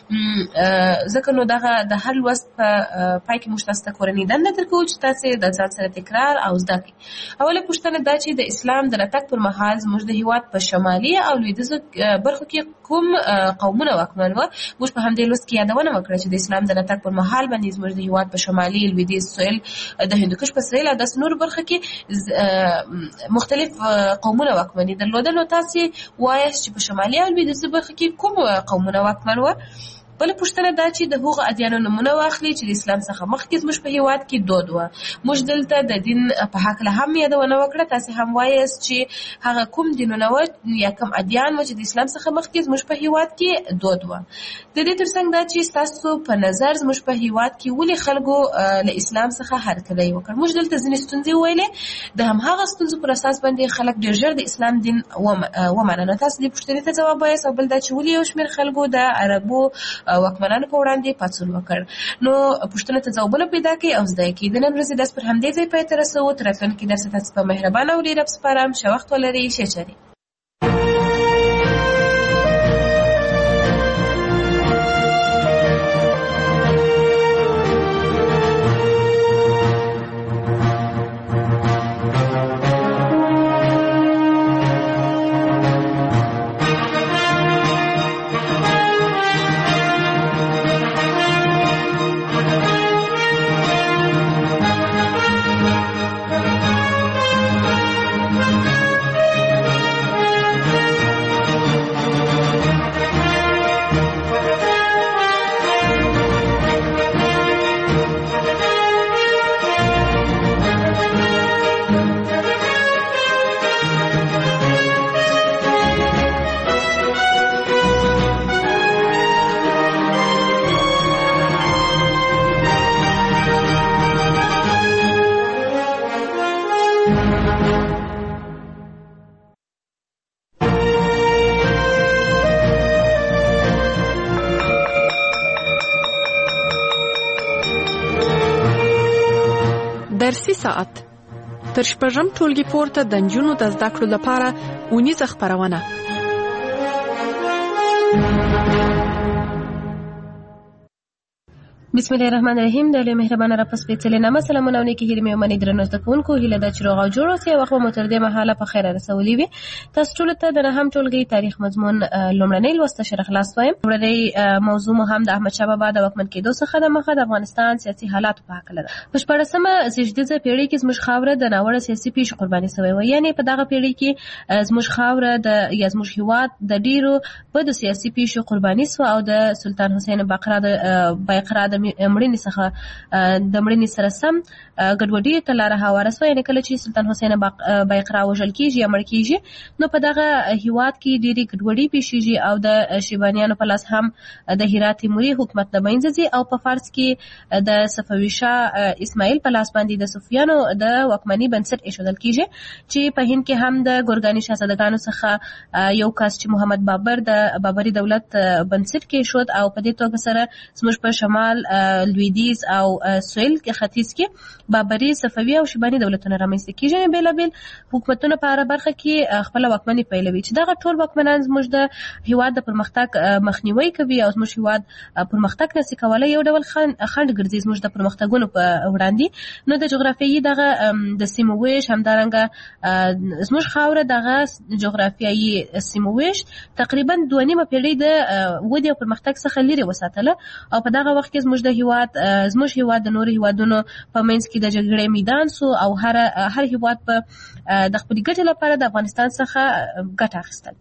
ځکه نو دغه د هر لوست په پای کې موږ تاسو ته کورنۍ دنده درکوو چې تاسې د ځان سره تکرار او زده کړئ. اوله پوښتنه دا چې د اسلام د راتګ پر مهال زموږ د هېواد هیواد په شمالي او لویدیځو برخو کې کوم قومونه واکمن وو. موږ په همدې لوست کې یادونه وکړه چې د اسلام د راتګ پر مهال باندې زموږ د هیواد په شمالي لویدیځ سویل د هندوکش په سویل او د نور برخه کې مختلف قومونه واکمني درلودل. نو تاسو وایاست چې په شمالي او لویدیځ برخه کې کوم قومونه واکمن وو؟ بل پوښتنه دا چې د هغو ادیانو نمونه واخلي چې د اسلام څخه مخکې زموږ په هیواد کې دود و. موږ دلته د دین په هکله هم یادونه وکړه. تاسو هم وایاست چې هغه کوم دینونه و یا کوم ادیان و چې د اسلام څخه مخکې زموږ په هیواد کې دود و. د دې ترڅنګ دا چې تاسو په نظر زموږ په هیواد کې ولې خلکو له اسلام څخه هرکلی وکړ. موږ دلته ځینې ستونزې ویلې، د همهغه ستونزو پر اساس باندې خلک ډېر ژر د اسلام دین ومنه. نو تاسو دې پوښتنې ته ځواب وایاست. او بل دا چې ولې یو شمېر خلکو د عربو واکمنانو په وړاندې پاڅون وکړ. نو پوښتنه ته ځوابونه پیدا کړئ او زده کړئ. د نن ورځې درس پر همدې ځای پای ته رسوو. تر راتلونکي درس تاسو په مهربانه او ډېر سپارم. ښه وخت ولرئ. ښه چارې. درسي ساعت تر شپږم ټولګي پورته د نجونو د زده کړو لپاره اونیزه خپرونه. بسم الله الرحمن الرحیم. د لوی مهربانه رب سپېڅلې نامه سلامونه او نیکې هیلې مې ومنئ. درنو زده کوونکو، هیله ده چې روغ او جوړ اوسئ. وخت مو تر دې مهاله په خیره رسولي وي. تاسو ټولو ته د نهم ټولګي تاریخ مضمون لومړنۍ لوست شرح خلاص وایم. لومړنۍ موضوع مو هم د احمدشاه بابا د واکمن کېدو څخه د مخه د افغانستان سیاسي حالاتو په هکله ده. په شپاړسمه زېږدیزه پېړۍ کې زموږ خاوره د ناوړه سیاسي پیښو قرباني شوې وه. یعنې په دغه پېړۍ کې زموږ خاوره د یا زموږ هېواد د ډېرو بدو سیاسي پیښو قرباني شوه او د سلطان حسین بایقرا د بایقرا د مړینې څخه د مړینې سره سم ګډوډي ته لاره هواره شوه. یعنې کله چې سلطان حسین بایقرا وژل کېږي یا مړ کېږي، نو په دغه هېواد کې ډېرې ګډوډۍ پیښېږي او د شیبانیانو په لاس هم د هرات تیموري حکومت له منځه ځي او په فارس کې د صفوي شاه اسماعیل په لاس باندې د صفویانو د واکمنۍ بنسټ ایښودل کېږي، چې په هند کې هم د ګورګاني شاهزادګانو څخه یو کس چې محمد بابر د بابري دولت بنسټ کېښود او په دې توګه سره زموږ په شمال لویدیځ او سویل کې ختیځ کې بابري، صفوي او شیباني دولتونه رامنځته کېږي. بېلابېل حکومتونه په هره برخه کې خپله واکمني پیلوي، چې دغه ټول واکمنان زموږ د هېواد د پرمختګ مخنیوی کوي او زموږ هېواد پرمختګ نسي کولی، یو ډول خنډ ګرځي زموږ د پرمختګونو په وړاندې. نو د جغرافیایي دغه د سیمو ویش، همدارنګه زموږ خاوره دغه جغرافیایي سیمو ویش تقریبا دوه نیمه پېړۍ د ودې او پرمختګ څخه لرې وساتله او په دغه وخت کې زموږ د هېواد زموږ هېواد د نورو هېوادونو په منځ کې د جګړې میدان سو او هر هر هېواد په د خپلې ګټې لپاره د افغانستان څخه ګټه اخیستل.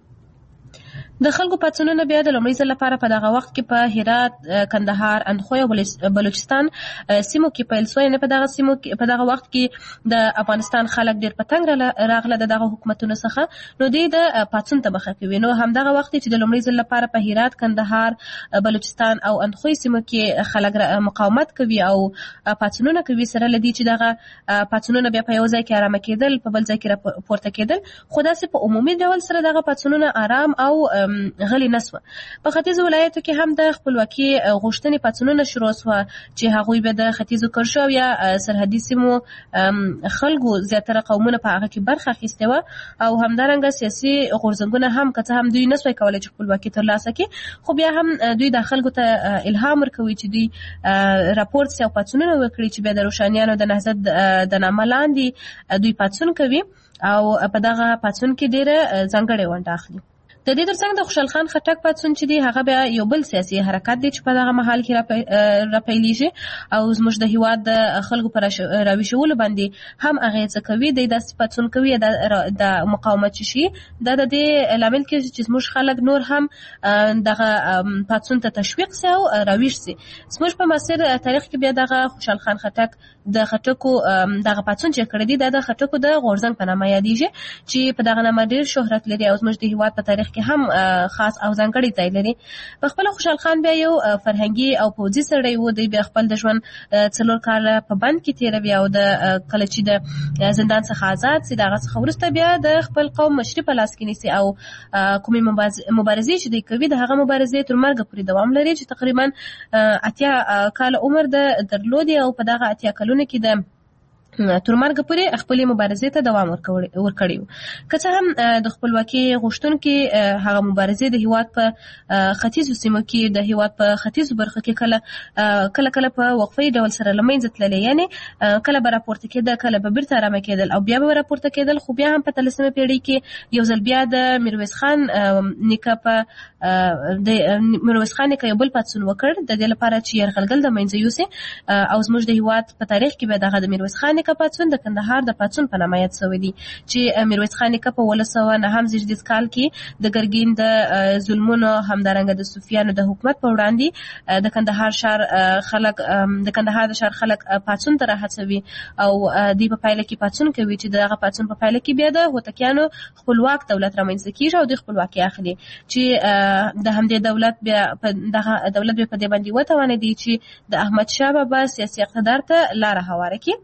د خلکو پاڅونونه بیا د لومړي ځل لپاره په دغه وخت کې په هرات، کندهار، اندخوی او بلوچستان سیمو کې پیل شوی. نه په دغه سیمو کې په دغه وخت کې د افغانستان خلک ډېر په تنګ راغله د دغه حکومتونو څخه، نو دوی د پاڅون ته مخه کوي. نو همدغه وخت چې د لومړي ځل لپاره په هرات، کندهار، بلوچستان او اندخوی سیمو کې خلک مقاومت کوي او پاڅونونه کوي، سره له دې چې دغه پاڅونونه بیا په یو ځای کې ارامه کېدل، په بل ځای کې راپورته کېدل، خو داسې په عمومي ډول سره دغه پاڅونونه ارام او غلي نسوه. په ختیځ ولایتو کې هم د خپلواکي غوښتنې پاڅونونه شروع شوه چې هغوی به د ختیځو کرښو یا سرحدي سیمو خلکو زیاتره قومونه په هغه کې برخه اخیستې وه او همدارنګه سیاسي غورځنګونه هم که څه هم دوی نسوی کولی چې خپلواکي ترلاسه کړي، خو بیا هم دوی د خلکو ته الهام ورکوي چې دوی راپورټ سي او پاڅونونه وکړي چې بیا د روښانیانو د نهضت د نامه لاندې دوی پاڅون کوي او په دغه پاڅون کې ډېره ځانګړې ونډه اخلي. د دې ترڅنګ د خوشحال خان خټک پاڅون چې دی هغه بیا یو بل سیاسي حرکت دی چې په دغه مهال کې راپیلېږي او زموږ د هېواد د خلکو په راویښولو باندې هم اغېزه کوي. دی داسې پاڅون کوي د مقاومت چې شي دا د دې لامل کېږي چې زموږ خلک نور هم دغه پاڅون ته تشویق سي او راویښ سي. زموږ په معاصر تاریخ کې بیا دغه خوشحال خان خټک د خټکو دغه پاڅون چې کړی دی دا د خټکو د غورځنګ په نامه یادېږي چې په دغه نامه ډېر شهرت لري او زموږ د هېواد په تاریخ هم خاص او ځانګړی ځای لري. په خپل خوشحال خان بیا یو فرهنګي او پوځي سړی و. دی بیا خپل د ژوند څلور کاله په بند کې تېروي او د کله چې د زندان څخه آزاد سي د هغه څخه وروسته بیا د خپل قوم مشري په لاس کې نیسي او کومې مبارزې چې دی کوي د هغه مبارزې تر مرګه پورې دوام لري چې تقریبا اتیا کاله عمر د درلودي او په دغه اتیا کلونو کې د تر مرګه پورې خپلې مبارزې ته دوام ورکړی و. که څه هم د خپلواکي غوښتونکي هغه مبارزې د هېواد په ختیځو سیمو کې د هېواد په ختیځو برخو کې کله کله کله په وقفي ډول سره له منځه تللې، یعنې کله به راپورته کېده کله به بیرته ارامه کېدل او بیا به راپورته کېدل، خو بیا هم په اتلسمه پېړۍ کې یو ځل بیا د میرویس خان نیکه په د میرویس خان نیکه یو بل پاڅون وکړ د دې لپاره چې یرغلګل د منځه یوسي او زموږ د هېواد په تاریخ کې به دغه د میرویس خان نیکه پاڅون د کندهار د پاڅون په نامه یاد شوی دی چې میرویس خان نیکه په اوولس سوه نهم زېږدیز کال کې د ګرګین د ظلمونو همدارنګه د صوفیانو د حکومت په وړاندې د کندهار ښار خلک د کندهار د ښار خلک پاڅون ته راهڅوي او دوی په پایله کې پاڅون کوي چې دغه پاڅون په پایله کې بیا د هوتکیانو خپلواک دولت رامنځته کېږي او د خپلواکي اخلي چې د همدې دولت بیا دغه دولت بیا په دې باندې وتوانېدی چې د احمدشاه بابا سیاسي اقتدار ته لاره هواره کړي.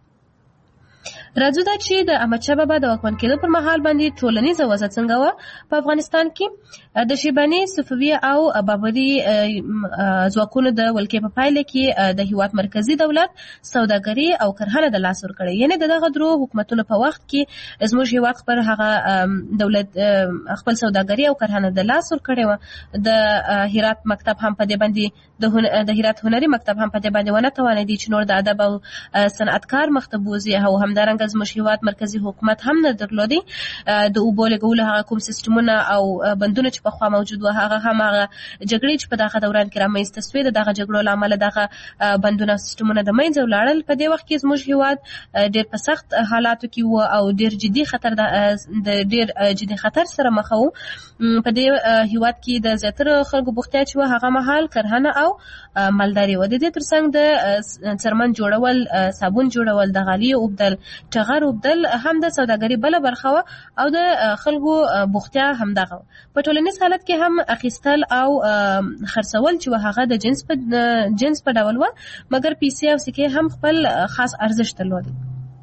راځو دا چې د احمدشاه بابا د واکمن کېدو پر مهال باندې ټولنیزه وضع څنګه وه په افغانستان کې. د شیباني، صفوي او بابري ځواکونو د ولکې په پایله کې د هېواد مرکزي دولت سوداګري او کرهنه د لاس ورکړی، یعنې د دغه درو حکومتونو په وخت کې زموږ هېواد خپل هغه دولت خپل سوداګري او کرهنه د لاس ورکړی وه. د هرات مکتب هم په دې باندې د هرات هنري مکتب هم په دې باندې ونه توانېدی چې نور د ادب او صنعتکار مخته بوځي او همدارنګه زموږ هېواد مرکزي حکومت هم نه درلودی. د اوبو لګولو هغه کوم سیستمونه او بندونه چې پخوا موجود وه هغه هم هغه جګړې چې په دغه دوران کې رامنځته سوې د دغه جګړو له امله دغه بندونه او سیستمونه د منځه ولاړل. په دې وخت کې زموږ هېواد ډېر په سخت حالاتو کې و او ډېر جدي خطر د ډېر جدي خطر سره مخ و. په دې هېواد کې د زیاتره خلکو بوختیا چې وه هغه مهال کرهنه او مالداري وه. د دې ترڅنګ د څرمن جوړول، صابون جوړول، د غالیو اوبدل، ټغر اوبدل هم د سوداګري بله برخه وه او د خلکو بوختیا همدغه وه. په ټولنیز حالت کې هم اخیستل او خرڅول چې وه هغه د جنس په جنس په ډول وه، مګر پیسې او سکې هم خپل خاص ارزښت درلودی.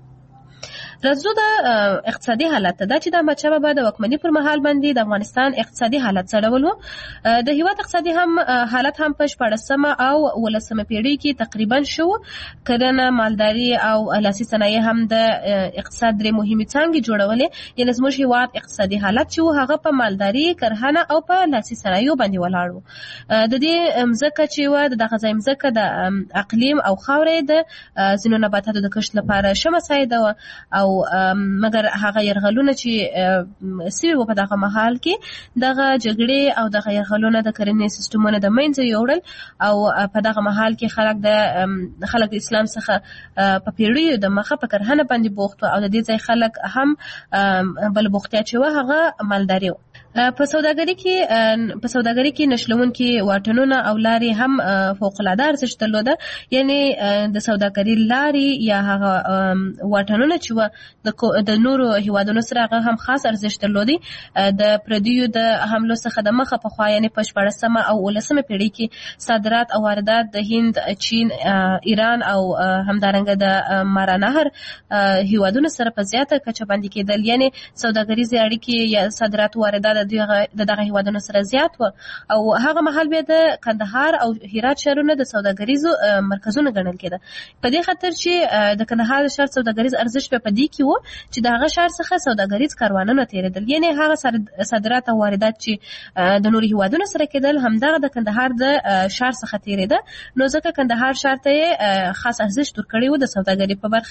راځو د اقتصادي حالت ته. دا چې د احمدشاه بابا د واکمنۍ پر مهال باندې د افغانستان اقتصادي حالت څه ډول و؟ د هېواد اقتصادي هم حالت هم په شپاړسمه او اوولسمه پېړۍ کې تقریبا شو. کرنه، مالداري او لاسي صنایع هم د اقتصاد درې مهمې څانګې جوړولې، یعنې زموږ هېواد اقتصادي حالت چې و هغه په مالداري، کرهنه او په لاسي صنایعو باندې ولاړ و. د دې مځکه چې وه د دغه ځای مځکه د اقلیم او خاورې د ځینو نباتاتو د کښت لپاره ښه مساعده وه او او مګر هغه يرغلونه چې سوي و په دغه محل کې دغه جګړې او دغه يرغلونه د کرنې سیستمونو د منځه یوړل او په دغه محل کې خلک د خلک د اسلام څخه په پیړیو د مخه په کرهنه باندې بوخت او د دې ځای خلک هم بل بوختیا چې و هغه مالداري و. په سوداګرۍ کې په سوداګرۍ کې نشلونکي واټنونه او لارې هم فوق العاده ارزښت درلوده، یعنی د سوداګرۍ لارې یا هغه واټنونه چې و د نورو هیوادونو سره هغه هم خاص ارزښت درلودي. د پردیو د حملو څخه د مخه په خوا یعنې په شپاړسمه او اوولسمه پیړۍ کې صادرات او واردات د هند، چین، ایران او همدارنګه د مارا نهر هیوادونو سره په زیاته کچه باندې کېدل، یعنې سوداګریزې اړیکې یا صادرات او واردات د دغه هیوادونو سره زیات و. او هغه مهال بیا د کندهار او هرات ښارونه د سوداګریزو مرکزونه ګڼل کېده، په دې خاطر چې د کندهار د ښار سوداګریز ارزښت په دې کې و چې د هغه ښار څخه سوداګریز کاروانونه تېرېدل، یعنې هغه صادرات او واردات چې د نورو هیوادونو سره کېدل همدغه د کندهار د ښار څخه تېرېده. نو ځکه کندهار ښار ته یې خاص ارزښت ورکړی و د سوداګرۍ په برخه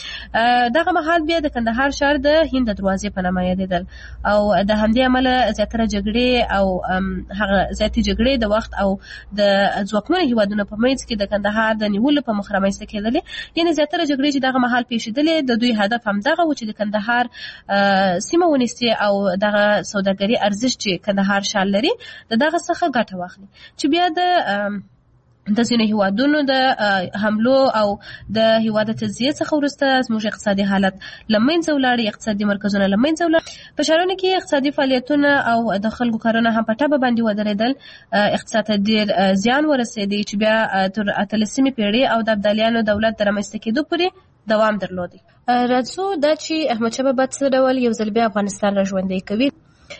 کې. دغه مهال بیا د کندهار ښار د هند د دروازې په نامه یادېدل او د همدې امله زیاتره جګړې او هغه زیاتې جګړې د وخت او د ځواکمنو هیوادونو په منځ کې د کندهار د نیولو په مخ رامنځته کېدلې، یعنې زیاتره جګړې چې دغه مهال پیښېدلې د دوی هدف همدغه و چې د کندهار سیمه ونیسي او دغه سوداګري ارزښت چې کندهار ښار لري د دغه څخه ګټه واخلي، چې بیا د د ځینو هیوادونو د حملو او د هیواد تجزیې څخه وروسته زموږ اقتصادي حالت له منځه ولاړ، اقتصادي مرکزونه له منځه ولاړ. په ښارونو کې اقتصادي فعالیتونه او د خلکو کارونه هم په ټپه باندې ودرېدل، اقتصاد ته ډېر زیان ورسېدی چې بیا تر اتلسمې پیړۍ او د ابدالیانو دولت د رامنځته کېدو پورې دوام درلودی. راځو دا چې احمدشاه بابا څه ډول یو ځل بیا افغانستان را ژوندی کوي.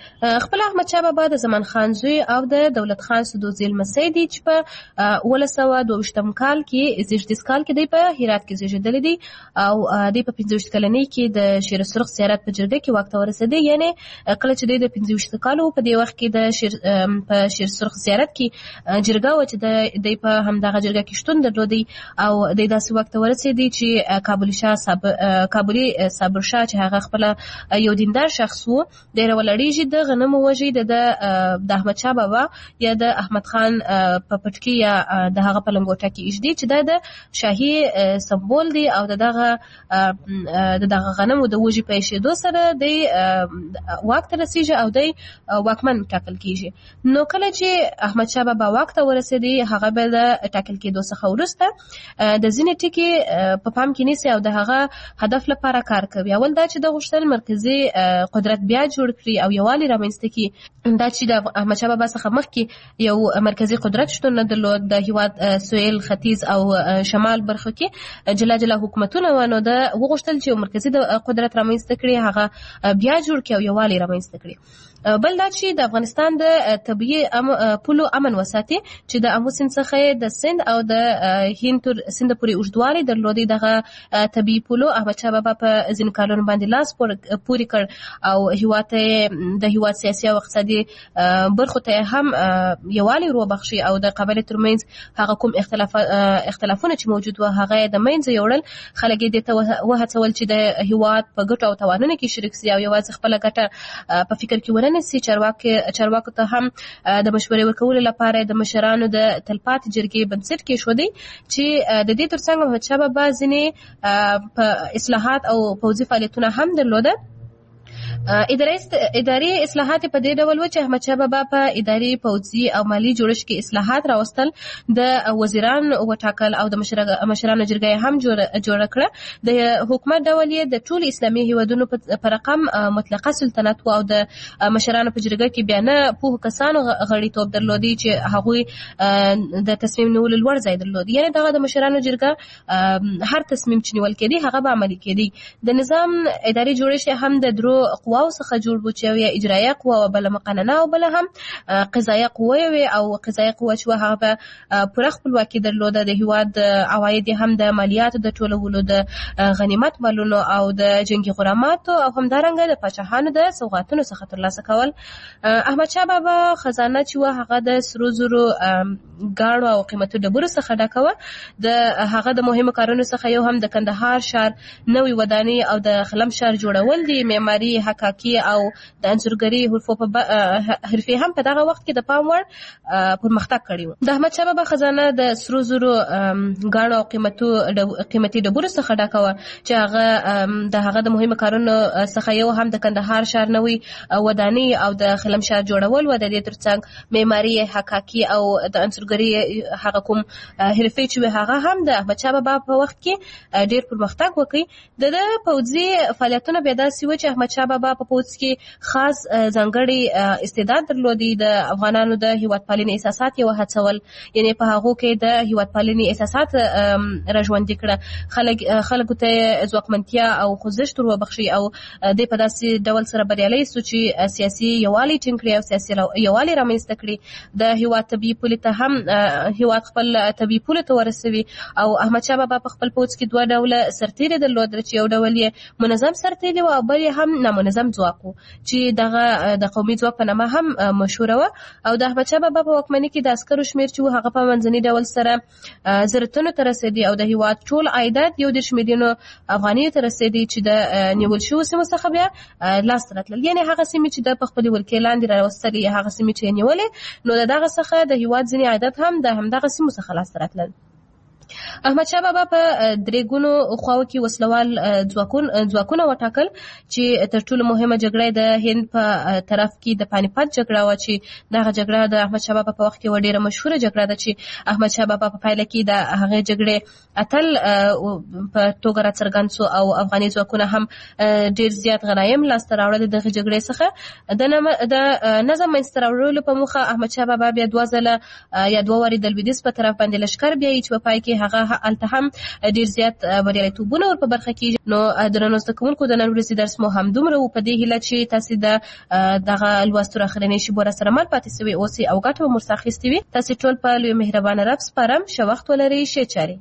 خپل احمدشاه بابا د زمان خان زوی او د دولت خان سدوزي لمسی دی چې په اوولس سوه دوه ویشتم کال کې زیږدیز کال کې دی په هرات کې زیږېدلی دی او دی په پنځه ویشت کلنۍ کې د شیر سرخ زیارت په جرګه کې واک ته ورسېدی، یعنې کله چې دی د پنځه ویشت کالو په دې وخت کې د شیر په شیر سرخ زیارت کې جرګه وه چې دی په همدغه جرګه کې شتون درلودی او دی داسې واک ته ورسېدی چې کابلي شاه کابلي صابر شاه چې هغه خپله یو دیندار شخص و دی راولړېږي د غنمو وژي د د احمدشاه بابا یا د احمد خان په پټکي یا د هغه په لنګوټه کې ایږدي چې دا د شاهي سمبول دی او د دغه د دغه غنمو د وژي په ایښېدو سره دی واک ته رسېږي او دی واکمن ټاکل کېږي. نو کله چې احمدشاه بابا واک ته ورسېدی هغه به د ټاکل کېدو څخه وروسته د ځینې ټکي په پام کې نیسي او د هغه هدف لپاره کار کوي. اول دا چې د غوښتل مرکزي قدرت بیا جوړ کړي او یووالی رامنځته کړي، دا چې د احمدشاه بابا څخه مخکې یو مرکزي قدرت شتون نه درلود، د هیواد سویل، ختیځ او شمال برخو کې جلا جلا حکومتونه و، نو د وغوښتل چې مرکزي قدرت رامنځته کړي هغه بیا جوړ کړي او یووالی رامنځته کړي. بل دا چې د افغانستان د طبیعي پولو امن وساتي چې د امو سیند څخه د سند او د هند تر سند پورې اوږدوالی درلودی. دغه طبیعي پولو احمدشاه بابا په ځینو کالونو باندې لاس پورې کړ او هیواد ته د هیواد سیاسي او اقتصادي برخو ته هم یووالی وروبخښي او د قبایلو ترمنځ هغه کوم اختلاف اختلافونه چې موجود و هغه د منځه یوړل. خلک یې دې ته وهڅول چې د هیواد په ګټو او تاوانونو کې شریک سي او یوازې خپله ګټه په فکر کې ونه نسی. چارواکو ته هم د مشورې ورکولو لپاره د مشرانو د تلپاتې جرګې بنسټ کېښودی چې د دې ترڅنګ احمدشاه بابا ځینې اصلاحات او پوځي فعالیتونه هم درلوده. اداري اصلاحات په دې ډول و چې احمدشاه بابا په اداري، پوځي او مالي جوړښت کې اصلاحات راوستل، د وزیران وټاکل او د مشرانو جرګه هم جوړه کړه. د حکومت ډول یې د ټولو اسلامي هیوادونو په رقم مطلقه سلطنت و او د مشرانو په جرګه کې بیا نه پوهو کسانو غړیتوب درلودي چې هغوی د تصمیم نیولو لوړ ځای درلودي، یعنې دغه د مشرانو جرګه هر تصمیم چې نیول کېدی هغه به عملي کېدی. د نظام اداري جوړښت هم د درو قواو څخه جوړ و چې یو اجرایه قوه او بله مقننه او بله هم قضایه قوه وي او قضایه قوه چې هغه به پوره خپلواکي درلوده. د هیواد عواید هم د مالیاتو د ټولولو، د غنیمت مالونو او د جنگي غراماتو او همدارنګه د پاچاهانو د سوغاتونو څخه ترلاسه کول. احمدشاه بابا خزانه چې هغه د سرو زرو ګاڼو او قیمتي ډبرو څخه ډکه وه. د هغه د مهمو کارونو څخه یو هم د کندهار ښار نوې ودانۍ او د خلم ښار جوړول دي. معماري، حکاکي او د انځورګري حرفو په حرفې هم په دغه وخت کې د پام وړ پرمختګ کړی و. د احمدشاه بابا خزانه د سرو زرو ګاڼو او قیمتو قیمتي ډبرو څخه ډکه وه چې هغه د هغه د مهمو کارونو څخه یو هم د کندهار ښار نوی ودانۍ او د خلم ښار جوړول و. د دې ترڅنګ معماري حکاکي او د انځورګري هغه کوم حرفې چې وې هغه هم د احمدشاه بابا په وخت کې ډېر پرمختګ وکړي. د ده پوځي فعالیتونه بیا داسې وه چې احمدشاه بابا په پوځ کې خاص ځانګړی استعداد درلودی. د افغانانو د هیواد پالنې احساسات یې وهڅول، یعنې په هغو کې د هیواد پالنې احساسات راژوندي کړه. خلک خلکو ته ځواکمنتیا او خوځښت ور وبخښي او دی په داسې ډول سره بریالی سو چې سیاسي یووالی ټینګ کړي او سیاسي یووالی رامنځته کړي. د هیواد طبیعي پولې ته هم هیواد خپل طبیعي پولې ته ورسوي او احمدشاه بابا په خپل پوځ کې دوه ډوله سرتیري درلودل چې یو ډول یې منظم سرتیري و او بل یې هم نامنظم ځواک و چې دغه د قومي ځواک په نامه هم مشهوره وه. او د احمدشاه بابا په واکمنۍ کې د عسکرو شمېر چې و هغه په منځني ډول سره زرتونو ته رسېدی او د هیواد ټول عایدات یو دېرش میلیونو افغانیو ته رسېدی چې د نیول شوو سیمو څخه بیا لاسته راتلل. یعنې هغه سیمې چې د په خپلې ولکې لاندې راوستلې هغه سیمې چې یې نیولې نو د دغه څخه د هیواد ځینې عایدات هم د همدغه سیمو څخه لاسته راتلل. احمدشاه بابا په درې ګونو خواو کې وسلوال ځواکونه وټاکل چې تر ټولو مهمه جګړه د هند په طرف کې د پانیپت جګړه وه چې دغه جګړه د احمدشاه بابا په وخت کې وه ډېره مشهوره جګړه ده چې احمدشاه بابا په پایله کې د هغې جګړې اتل په توګه راڅرګند سو او افغاني ځواکونه هم ډېر زیات غنایم لاسته راوړل د دغې جګړې څخه. د نظم منځته راوړلو په موخه احمدشاه بابا بیا دوه ځله یا دوه وارې د لویدیځ په طرف باندې لښکر بیایي چې په پای کې هغه هلته هم ډېر زیات بریالیتوبونه ور په برخه کېږي. نو درنو زده کوونکو د نن ورځې درس مو همدومره و په دې هیله چې تاسې د دغه لوستو راخرنۍ شیبو راسره مل پاتې سوي اوسئ او ګټه به مو ورڅخه اخیستې وي. تاسې ټول په لوی مهربانه رب سپارم. ښه وخت ولرئ. ښې چارې.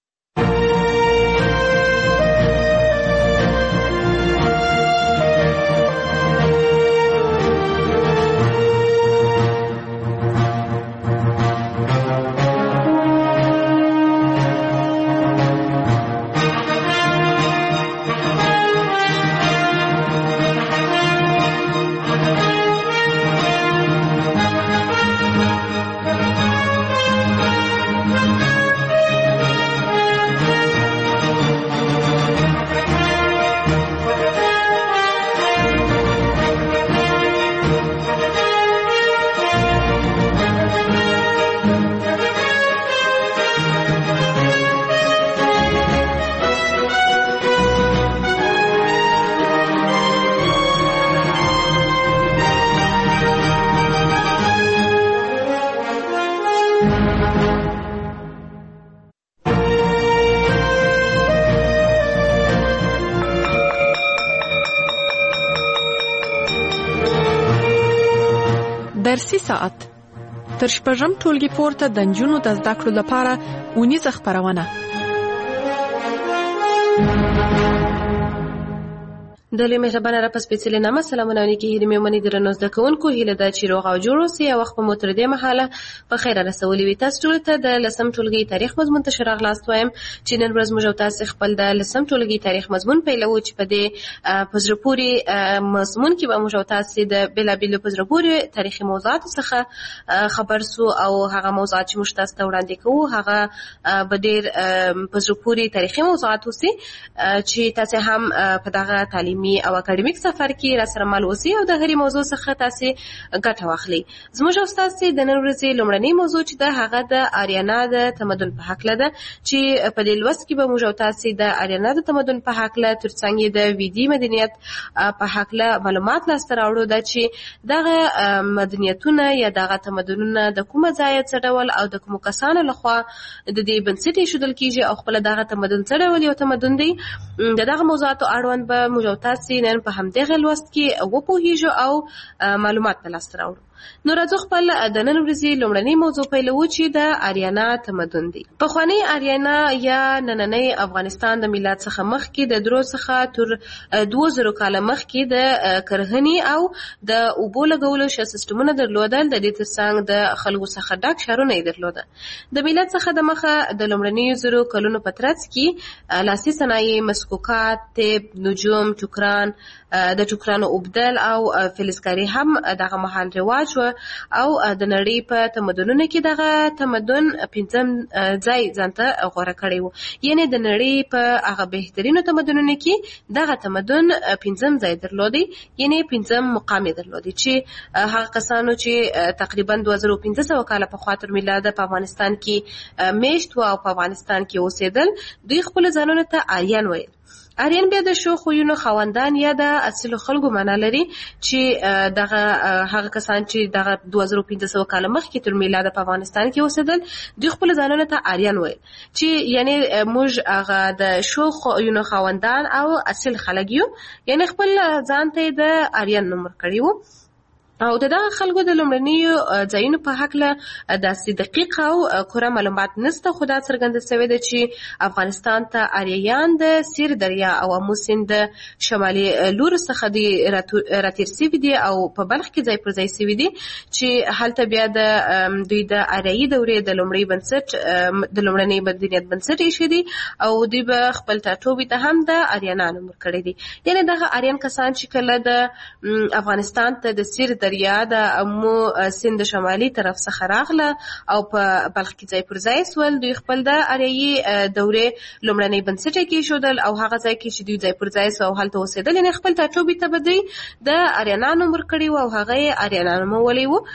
درسي ساعت تر شپږم ټولګي پورته د نجونو د زده کړو لپاره اونیزه خپرونه. د لوی مهربانه رب سپېڅلې نامه سلامونه علیکم هیلې مې ومني درنو زده کوونکو هیله ده چې روغ او جوړ اوسئ او وخت په مو تر دې مهاله په خیر رسولي وي. تاسو ټولو ته د لسم ټولګي تاریخ مضمون ته ښه راغلاست وایم چې نن ورځ موږ او تاسو خپل د لسم ټولګي تاریخ مضمون پیلوو چې په دې په زړه پورې مضمون کې به موږ او تاسو د بېلابېلو په زړه پورې تاریخي موضوعاتو څخه خبر سو او هغه موضوعات چې موږ تاسو ته وړاندې کوو هغه به ډېر په زړه پورې تاریخي موضوعات اوسي چې تاسو هم په دغه تعلیمي او اکاډمیک سفر کې را سره مل اوسئ او د هرې موضوع څخه تاسو ګټه واخلئ. زموږ او ستاسو د نن ورځې لومړنۍ موضوع چې ده هغه د آریانا د تمدن په هکله ده چې په دې لوست کې به موږ او تاسو د آریانا د تمدن په هکله ترڅنګ د ویدي مدنیت په هکله معلومات لاسته راوړو ده چې دغه مدنیتونه یا دغه تمدنونه د کومه ځایه څه ډول او د کومو کسانو لخوا د دې بنسټ ایښودل کېږي او خپله دغه تمدن څه ډول یو تمدن دی. د دغه موضوعاتو اړوند به موږ او تاسو نن په همدغه لوست کې وپوهیږو او معلومات ترلاسه راوړو. نو راځو خپل د نن ورځې لومړنۍ موضوع پیلوو چې د آریانا تمدن دی. پخوانی آریانا یا نننۍ افغانستان د میلاد څخه مخکې د درو څخه تر دوه زرو کاله مخکې د کرهنې او د اوبو لګولو ښه سیستمونه درلودل. د دې ترڅنګ د خلکو څخه ډک ښارونه یې درلوده. د میلاد څخه د مخه د لومړنیو زرو کلونو په ترڅ کې لاسي صنایع، مسکوکات، طب، نجوم، ټوکران، د ټوکرانو اوبدل او فلزکاري هم دغه مهال رواج و او د نړۍ په تمدنونو کې دغه تمدن پنځم ځای ځانته غوره کړی و. یعنی د نړۍ په هغه بهترینو تمدنونو کې دغه تمدن پنځم ځای درلودی، یعنی پنځم مقام درلودی چې هغه کسانو چې تقریبا دوه زره پنځه سوه کاله پخوا تر میلاده په افغانستان کې میشت و او په افغانستان کې اوسېدل، دوی خپل ځانونو ته آریان ویل. آریان بیا د ښو خویونو خاوندان یا د اصلو خلکو معنا لري چې دغه هغه کسان چې دغه دوه زره پنځه سوه کاله مخکې تر میلاده په افغانستان کې اوسېدل، دوی خپل ځانونو ته آریان ویل چې یعنی موږ هغه د ښو خویونو خاوندان او اصل خلک یو، یعنی خپل ځان ته د آریان نوم ورکړی و. او دغه خلکو د لومړنیو ځایونو په هکله داسې دقیق او کره معلومات نشته، خو دا څرګنده شوې ده چې افغانستان ته آریایان د سیر دریا او امو سیند د شمالي لوري څخه دي راتېر سوي دي او په بلخ کې ځای پر ځای سوي دي چې هلته بیا د دوی د آریایي دورې د لومړي بنسټ د لومړني مدنیت بنسټ ایښی دي او دوی به خپل ټاټوبي ته هم د آریانانو نوم ورکړی دي. یعنې دغه آریان کسان چې کله د افغانستان ته د سیر دریا د امو سیند شمالي طرف څخه راغله او په بلخ کې ځای پر ځای سول، دوی خپل د آریایي دورې لومړنی بنسټ یې کېښودل او هغه ځای کې چې دوی ځای پر ځای سو هلته اوسېدل، یعنې خپل ټاټوبي ته به دوی د آریانانو نوم ورکړی و او هغه یې آریانانو نومولی و.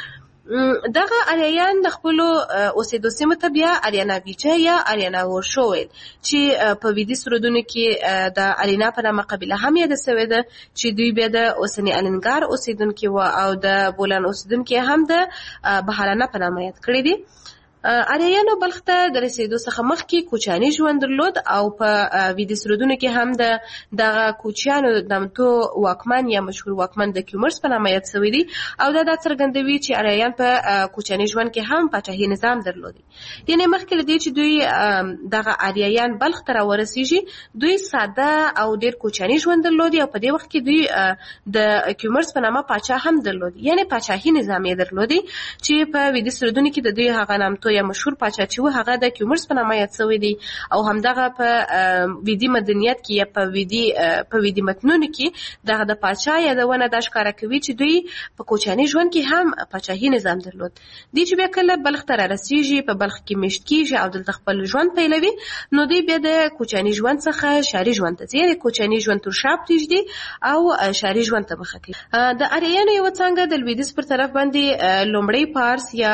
دغه آریایان د خپلو اوسېدو سیمو ته بیا آریانا بیچه یا آریانا ورشو ویل چې په ویدي سرودونو کې د الینا په نامه قبیله هم یاده سوې ده چې دوی بیا د اوسني الینګار اوسېدونکي و او د بولان اوسېدونکي هم د بهارانه په نامه یاد کړي دي. آریایانو بلخ ته د رسېدو څخه مخکې کوچیاني ژوند درلود او په ویدي سرودونو کې هم د دغه کوچیانو نامتو واکمن یا مشهور واکمن د کیومرس په نامه یاد سوی دي او دا دا څرګندوي چې آریایان په کوچیاني ژوند کې هم پاچاهي نظام درلودي. یعنې مخکې له دې چې دوی دغه آریایان بلخ ته راورسېږي، دوی ساده او ډېر کوچیاني ژوند درلودي او په دې وخت کې دوی د کیومرس په نامه پاچا هم درلودي، یعنې پاچاهي نظام یې درلودي چې په ویدي سرودونو کې د دوی هغه نامتو یا مشهور پاچا چې و هغه د کیومرس په نامه یاد سوی دی او همدغه په ویدي مدنیت کې یا په ویدي په ویدي متنونو کې دغه د پاچا یادونه دا ښکاره کوي چې دوی په کوچیاني ژوند کې هم پاچاهي نظام درلود. دوی چې بیا کله بلخ ته رارسېږي، په بلخ کې میشت کېږي او دلته خپل ژوند پیلوي، نو دوی بیا د کوچیاني ژوند څخه ښاري ژوند ته ځي، یعنې کوچیاني ژوند تر شا پرېږدي او ښاري ژوند ته مخه کوي. د آریایانو یوه څانګه د لویدیځ پر طرف باندې لومړی پارس یا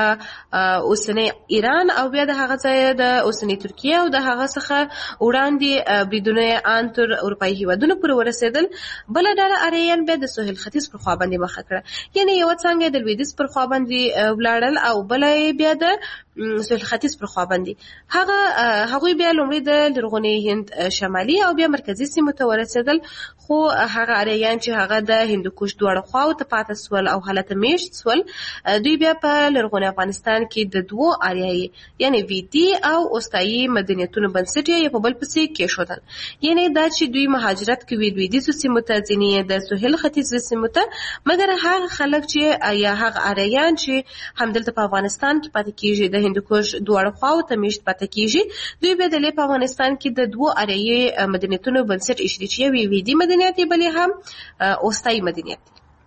اوسنی ایران او بیا د هغه ځای د اوسنۍ ترکیه او د هغه څخه وړاندې بریدونه ان تر اروپایي هیوادونو پورې ورسېدل. بله ډله آریایان بیا د سهیل ختیځ پر خوا باندې مخه کړه، یعنې یوه څانګه د لویدیځ پر خوا باندې ولاړل او بله یې بیا د سهیل ختیځ پر خوا باندې. هغه هغوی بیا لومړی د لرغوني هند شمالي او بیا مرکزي سیمو ته ورسېدل، خو هغه آریایان چې هغه د هندوکش دواړو خواو ته پاتې سول او هلته میشت سول، دوی بیا په لرغوني افغانستان کې د دوو آریایي یعنی ویدي او اوستایي مدنیتونو بنسټ یې په بل پسې کېښودل. یعنی دا چې دوی مهاجرت کوي لویدیځو سیمو ته، ځینې د سهیل ختیځو سیمو ته، مګر هغه خلک چې یا هغه آریایان چې همدلته په افغانستان کې پاتې کېږي، د هندوکش دواړو خواو ته میشت پاتې کېږي، دوی بیا د په افغانستان کې د دوو آریایي مدنیتونو بنسټ ایښی چې یو ویدي مدنیت یې بل هم اوستایي مدنیت.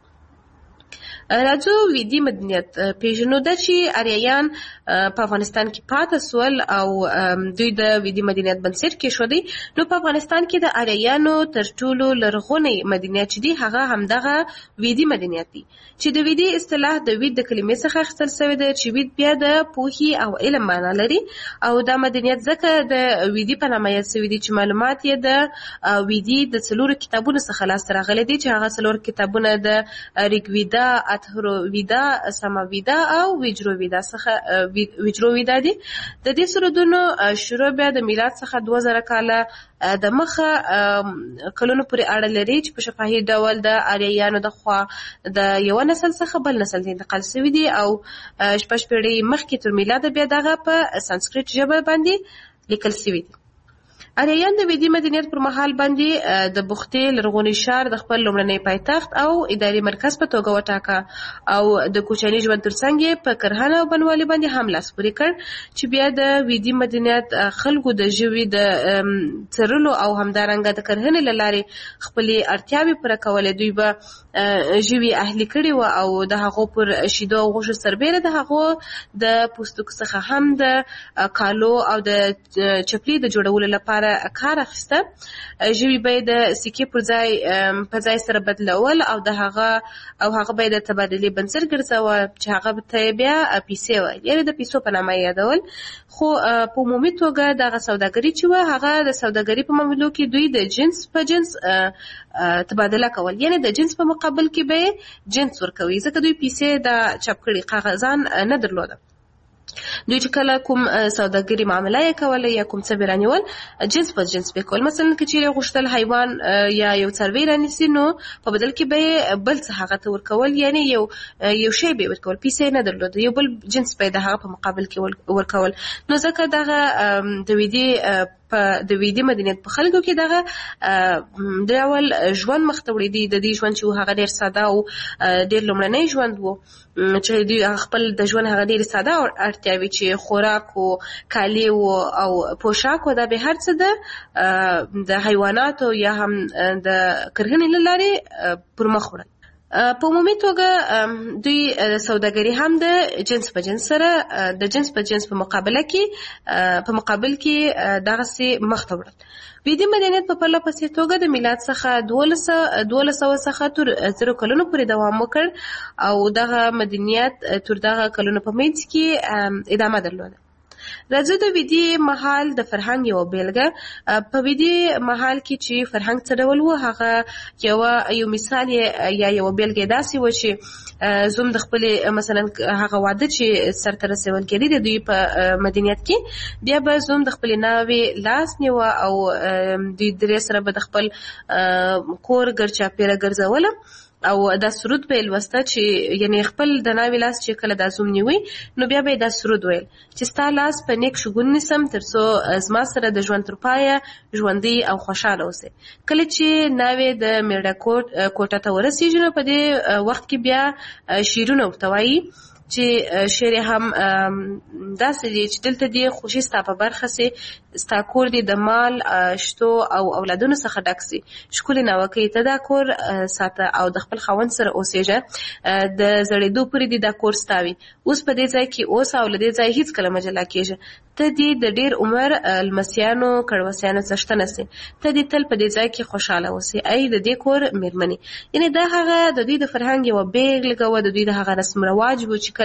راځو ویدي مدنیت پیژنو. ده چې آریایان په افغانستان کې پاتې سول او دوی د ویدي مدنیت بنسټ کېښودی، نو په افغانستان کې د آریایانو تر ټولو لرغونی مدنیت چې دی هغه همدغه ویدي مدنیت دی چې د ویدي اصطلاح د وید د کلمې څخه اخیستل سوی ده چې وید بیا د پوهې او علم معنا لري او دا مدنیت ځکه د ویدي په نامه یاد سوی دی چې معلومات یې د ویدي د څلورو کتابونو څخه لاسته راغلي دي چې هغه څلور کتابونه د ریګویدا، اتروویدا، سماویدا او ویجروویدا څخه ویجروویدا دي. د دې سرودونو شروع بیا د میلاد څخه دوه زره کاله د مخه کلونو پورې اړه لري چې په شفاهي ډول د آریایانو د خوا د یو نسل څخه بل نسل ته انتقال شوی دي او شپږ پیړۍ مخکې تر میلاد بیا دغه په سانسکریت ژبه باندې لیکل شوی دي. آریایان د ویدي مدنیت پر مهال باندې د بختې لرغونی ښار د خپل لومړنی پایتخت او اداري مرکز په توګه وټاکه او د کوچني ژوند ترڅنګ یې په کرهنه او بڼوالۍ باندې هم لاس پورې کړ چې بیا د ویدي مدنیت خلکو د ژوي د څرلو او همدارنګه د کرهنې له لارې خپلې اړتیاوې پوره کولې. دوی به ژوي اهلي کړي وو او د هغو پر شیدو او غوښو سربیره د هغو د پوستکو څخه هم د کالو او د چپلي د جوړولو لپاره کار اخیسته. ژوي به د سکې پر ځای په ځای سره بدلول او د هغه او هغه به د تبادلې بنسټ ګرځاوه چې هغه ته بیا پیسې وایي، یعنې د پیسو په نامه یادول. خو په عمومي توګه دغه سوداګري چې وه هغه د سوداګري په معاملو کې دوی د جنس په جنس تبادله کول، یعنې د جنس په مقابل کې به جنس ورکوي ځکه دوی پیسې د چاپ کړي کاغذان نه درلوده. دوی چې کله کوم سوداګري معامله یې کوله یا کوم څه به رانیول جنس په جنس به کول. مثلا که چیرې غوښتل حیوان یا یو څاروی رانیسي نو په بدل کې به بل څه هغه ته ورکول، یعنې یو یو شی به ورکول، پیسې نه درلوده، یو بل جنس به د هغه په مقابل کې ورکول. نو ځکه دغه د ویدي په د ویدي مدنیت په خلکو کې دغه ډول ژوند مخ ته وړي دي. د دې ژوند چې هغه ډېر ساده او ډېر لومړنی ژوند و چې دوی خپل د ژوند هغه ډېرې ساده اړتیاوې چې خوراک و، کالي و او پوشاک و، دا به هر څه د د حیواناتو یا هم د کرهنې له لارې پر مخ وړل. په عمومي توګه دوی سوداګري هم د جنس په جنس سره د جنس په جنس په مقابله کې په مقابل کې دغسې مخ ته وړل. ویدي مدنیت په پرله پسې توګه د میلاد څخه دولس سوه څخه تر زرو کلونو پورې دوام وکړ او دغه مدنیت تر دغه کلونو په منځ کې ادامه درلوده. راځو د ویدي مهال د فرهنګ یو بیلګه. په ویدي مهال کې چې فرهنګ څه ډول و هغه یو یو مثال یا یو بیلګه داسې و چې زوم د خپلې مثلا هغه واده چې سرته رسول کېدی د دوی په مدنیت کې بیا به زوم د خپلې ناوې لاس نیوه او دوی درې سره به د خپل کور ګرچاپېره ګرځوله او دا سرود به لوسته چې یعنی خپل د ناوې لاس چې کله دا زوم نیوي نو بیا به دا سرود ویل چې ستا لاس په نیک شګون نیسم تر څو زما سره د ژوند تر پایه ژوندی او خوشحاله اوسې. کله چې ناوې د میړه کوټ کوټه ته ورسېږي نو په دې وخت کې بیا شعرونه ورته وایي چې شعر هم داسې دی چې دلته دی خوشي ستا په برخه سي، ستا کور دی د مال شتو او اولادونو څخه ډک سي، ښکلې ناوکۍ ته دا کور ساته او د خپل خاوند سره اوسېږه، د زړېدو پورې دی دا کور ستا وي، اوس په دې ځای کې اوسه او له دې ځای هېڅکله مه جلا کېږه، ته دې د ډېر عمر لمسیانو کړوسیانو څښتنه سي، ته دې تل په دې ځای کې خوشحاله اوسې، ای د دې کور مېرمنې. یعنې دا هغه د دوی د فرهنګ یوه بېلګه وه، د دوی د هغه رسم رواج و چې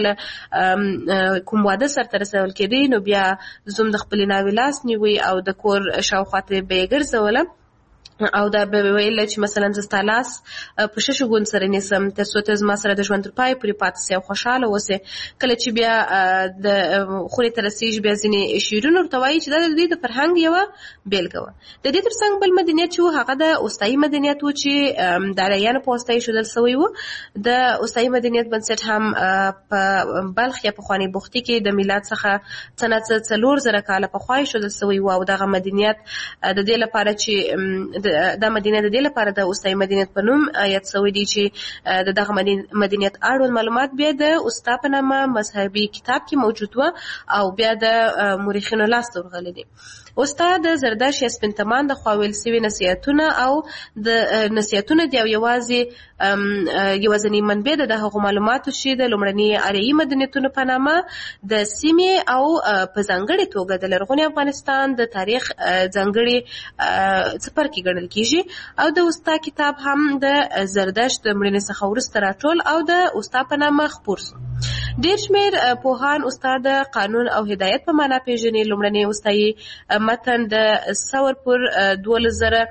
کله کوم واده سرته رسول کېدی نو بیا زوم د خپلې ناوې لاس نیوي او د کور شاوخوا ته به یې ګرځوله او دا به ویل چې مثلا زه ستا لاس په ښه شګون سره نیسم تر څو ته زما سره د ژوند تر پایه پورې پاتې سې او خوشحاله اوسې. کله چې بیا د خونې ته رسېږي بیا ځینې شعرونه ورته وایي چې دا د دوی د فرهنګ یوه بېلګه وه. د دې تر څنګ بل مدنیت چې و هغه د اوستایي مدنیت و چې د آریایانو په واسطه ایښودل سوی و. د اوستایي مدنیت بنسټ هم په بلخ یا پخواني بختي کې د میلاد څخه څه نه څه څلور زره کاله پخوا ایښودل سوی و او دغه مدنیت د دې لپاره چې دا مدینه د دې لپاره د اوستایي مدنیت په نوم یاد شوی دی چې د دغه مدنیت اړوند معلومات بیا د اوستا په نامه مذهبي کتاب کې موجود و او بیا د مورخینو لاسته ورغلی دی. اوستا د زردشت یا سپین تمان د خوا ویل سوي نصیحتونه او د نصیحتونه دي او یوازې یوازینی منبع د هغو معلوماتو چې د لومړني آریایي مدنیتونو په نامه د سیمې او په ځانګړې توګه د لرغوني افغانستان د تاریخ ځانګړي څپرکي ګڼل کېږي او د اوستا کتاب هم د زردشت د مړینې څخه وروسته راټول او د اوستا په نامه خپور سو. ډېر شمېر پوهان اوستا د قانون او هدایت په معنا پېژني. لومړنی اوستایي متن د ثور پر دولس زره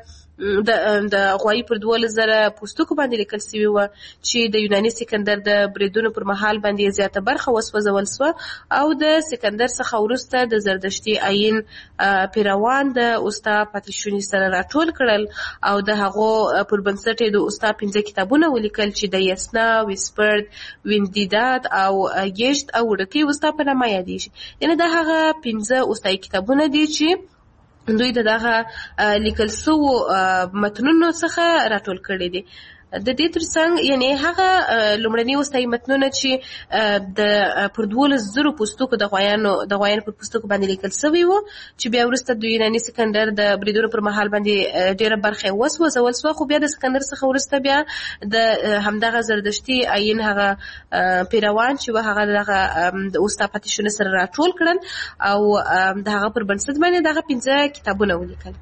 د د غوایي پر دولس زره پوستکو باندې لیکل شوي وه چې د یوناني سکندر د بریدونو پر مهال باندې زیاته برخه وسوځول سوه او د سکندر څخه وروسته د زردشتي آیین پیروان د اوستا پاتیشوني سره راټول کړل او د هغو پر بنسټ د اوستا پنځه کتابونه ولیکل چې د یسنا، ویسپرد، ویندیداد او یشت او وړکۍ اوستا په نامه یادېږي. یعنې دا هغه پنځه اوستایي کتابونه دي چې دوی د دغه لیکل سوو متنونو څخه راټول کړي دي. د دې ترڅنګ یعنی هغه لومړني اوستایي متنونه چې د پر دولس زرو پوستکو د غوایانو د غوایانو پر پوستکو باندې لیکل شوي وو چې بیا وروسته د یوناني سکندر د بریدونو پر مهال باندې ډېره برخه یې وسوځول سوه، خو بیا د سکندر څخه وروسته بیا د همدغه زردشتي آیین هغه پیروان چې وه هغه دغه د اوستا پاتیشونه سره راټول کړل او د هغه پر بنسټ باندې دغه پنځه کتابونه ولیکل.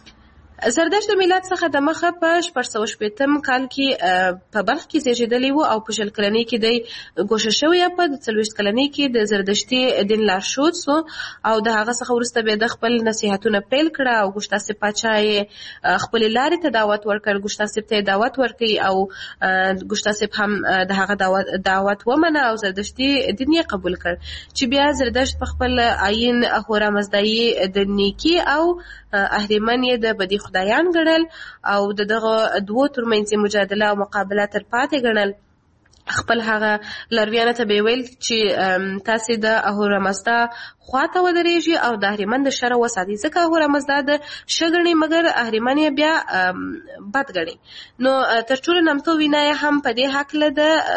زردشت د میلاد څخه د مخه په شپږ سوه شپېتم کال کې په بلخ کې زیږېدلی و او په شل کلنۍ کې دی ګوښه شوی، په څلوېښت کلنۍ کې د زردشتي دین لارښود سو او د هغه څخه وروسته بیا د خپل نصیحتونه پیل کړه او ګوشتاسب پاچا یې خپلې لارې ته دعوت ورکړ، ګوشتاسب ته یې دعوت ورکړي او ګوشتاسب هم د هغه دعوت ومنه او زردشتي دین یې قبول کړ چې بیا زردشت په خپل آیین هورامزدایي د نیکي او اهریمن یې د بدی خدایان ګڼل او د دغه دوو ترمنځ مجادله او مقابله تر پاتې ګڼل. خپل هغه لارویانو ته به ویل چې تاسې د اهورامزدا خواته ودرېږي او د اهریمن د شره وساتئ، ځکه اهورامزدا د ښه ګڼي مګر اهریمن یې بیا بد ګڼي. نو تر ټولو نامتو وینا یې هم په دې هکله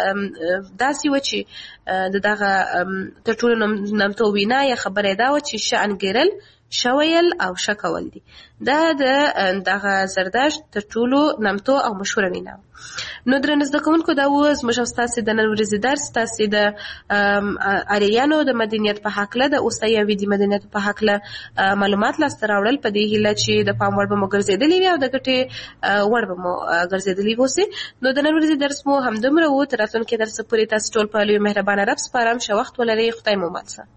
ده داسې وه چې د دغه تر ټولو نامتو وینا یې خبره یې دا وه چې ښه انګېرل، ښه ویل او ښه کول دي. دا د دغه زردشت تر ټولو نامتو او مشهوره وینا. نو درنو زده کوونکو، دا و زموږ او ستاسې د نن ورځې درس، ستاسې د آریایانو د مدنیت په هکله، د اوستایي او ویدي مدنیت په هکله معلومات لاسته راوړل، په دې هیله چې د پام وړ به مو ګرځېدلي وي او د ګټې وړ به مو ګرځېدلي اوسي. نو د نن ورځې درس مو همدومره و. تر راتلونکي درسه پورې تاسې ټول په لوی مهربانه رب سپارم. ښه وخت ولرئ. خدای مو مل شه.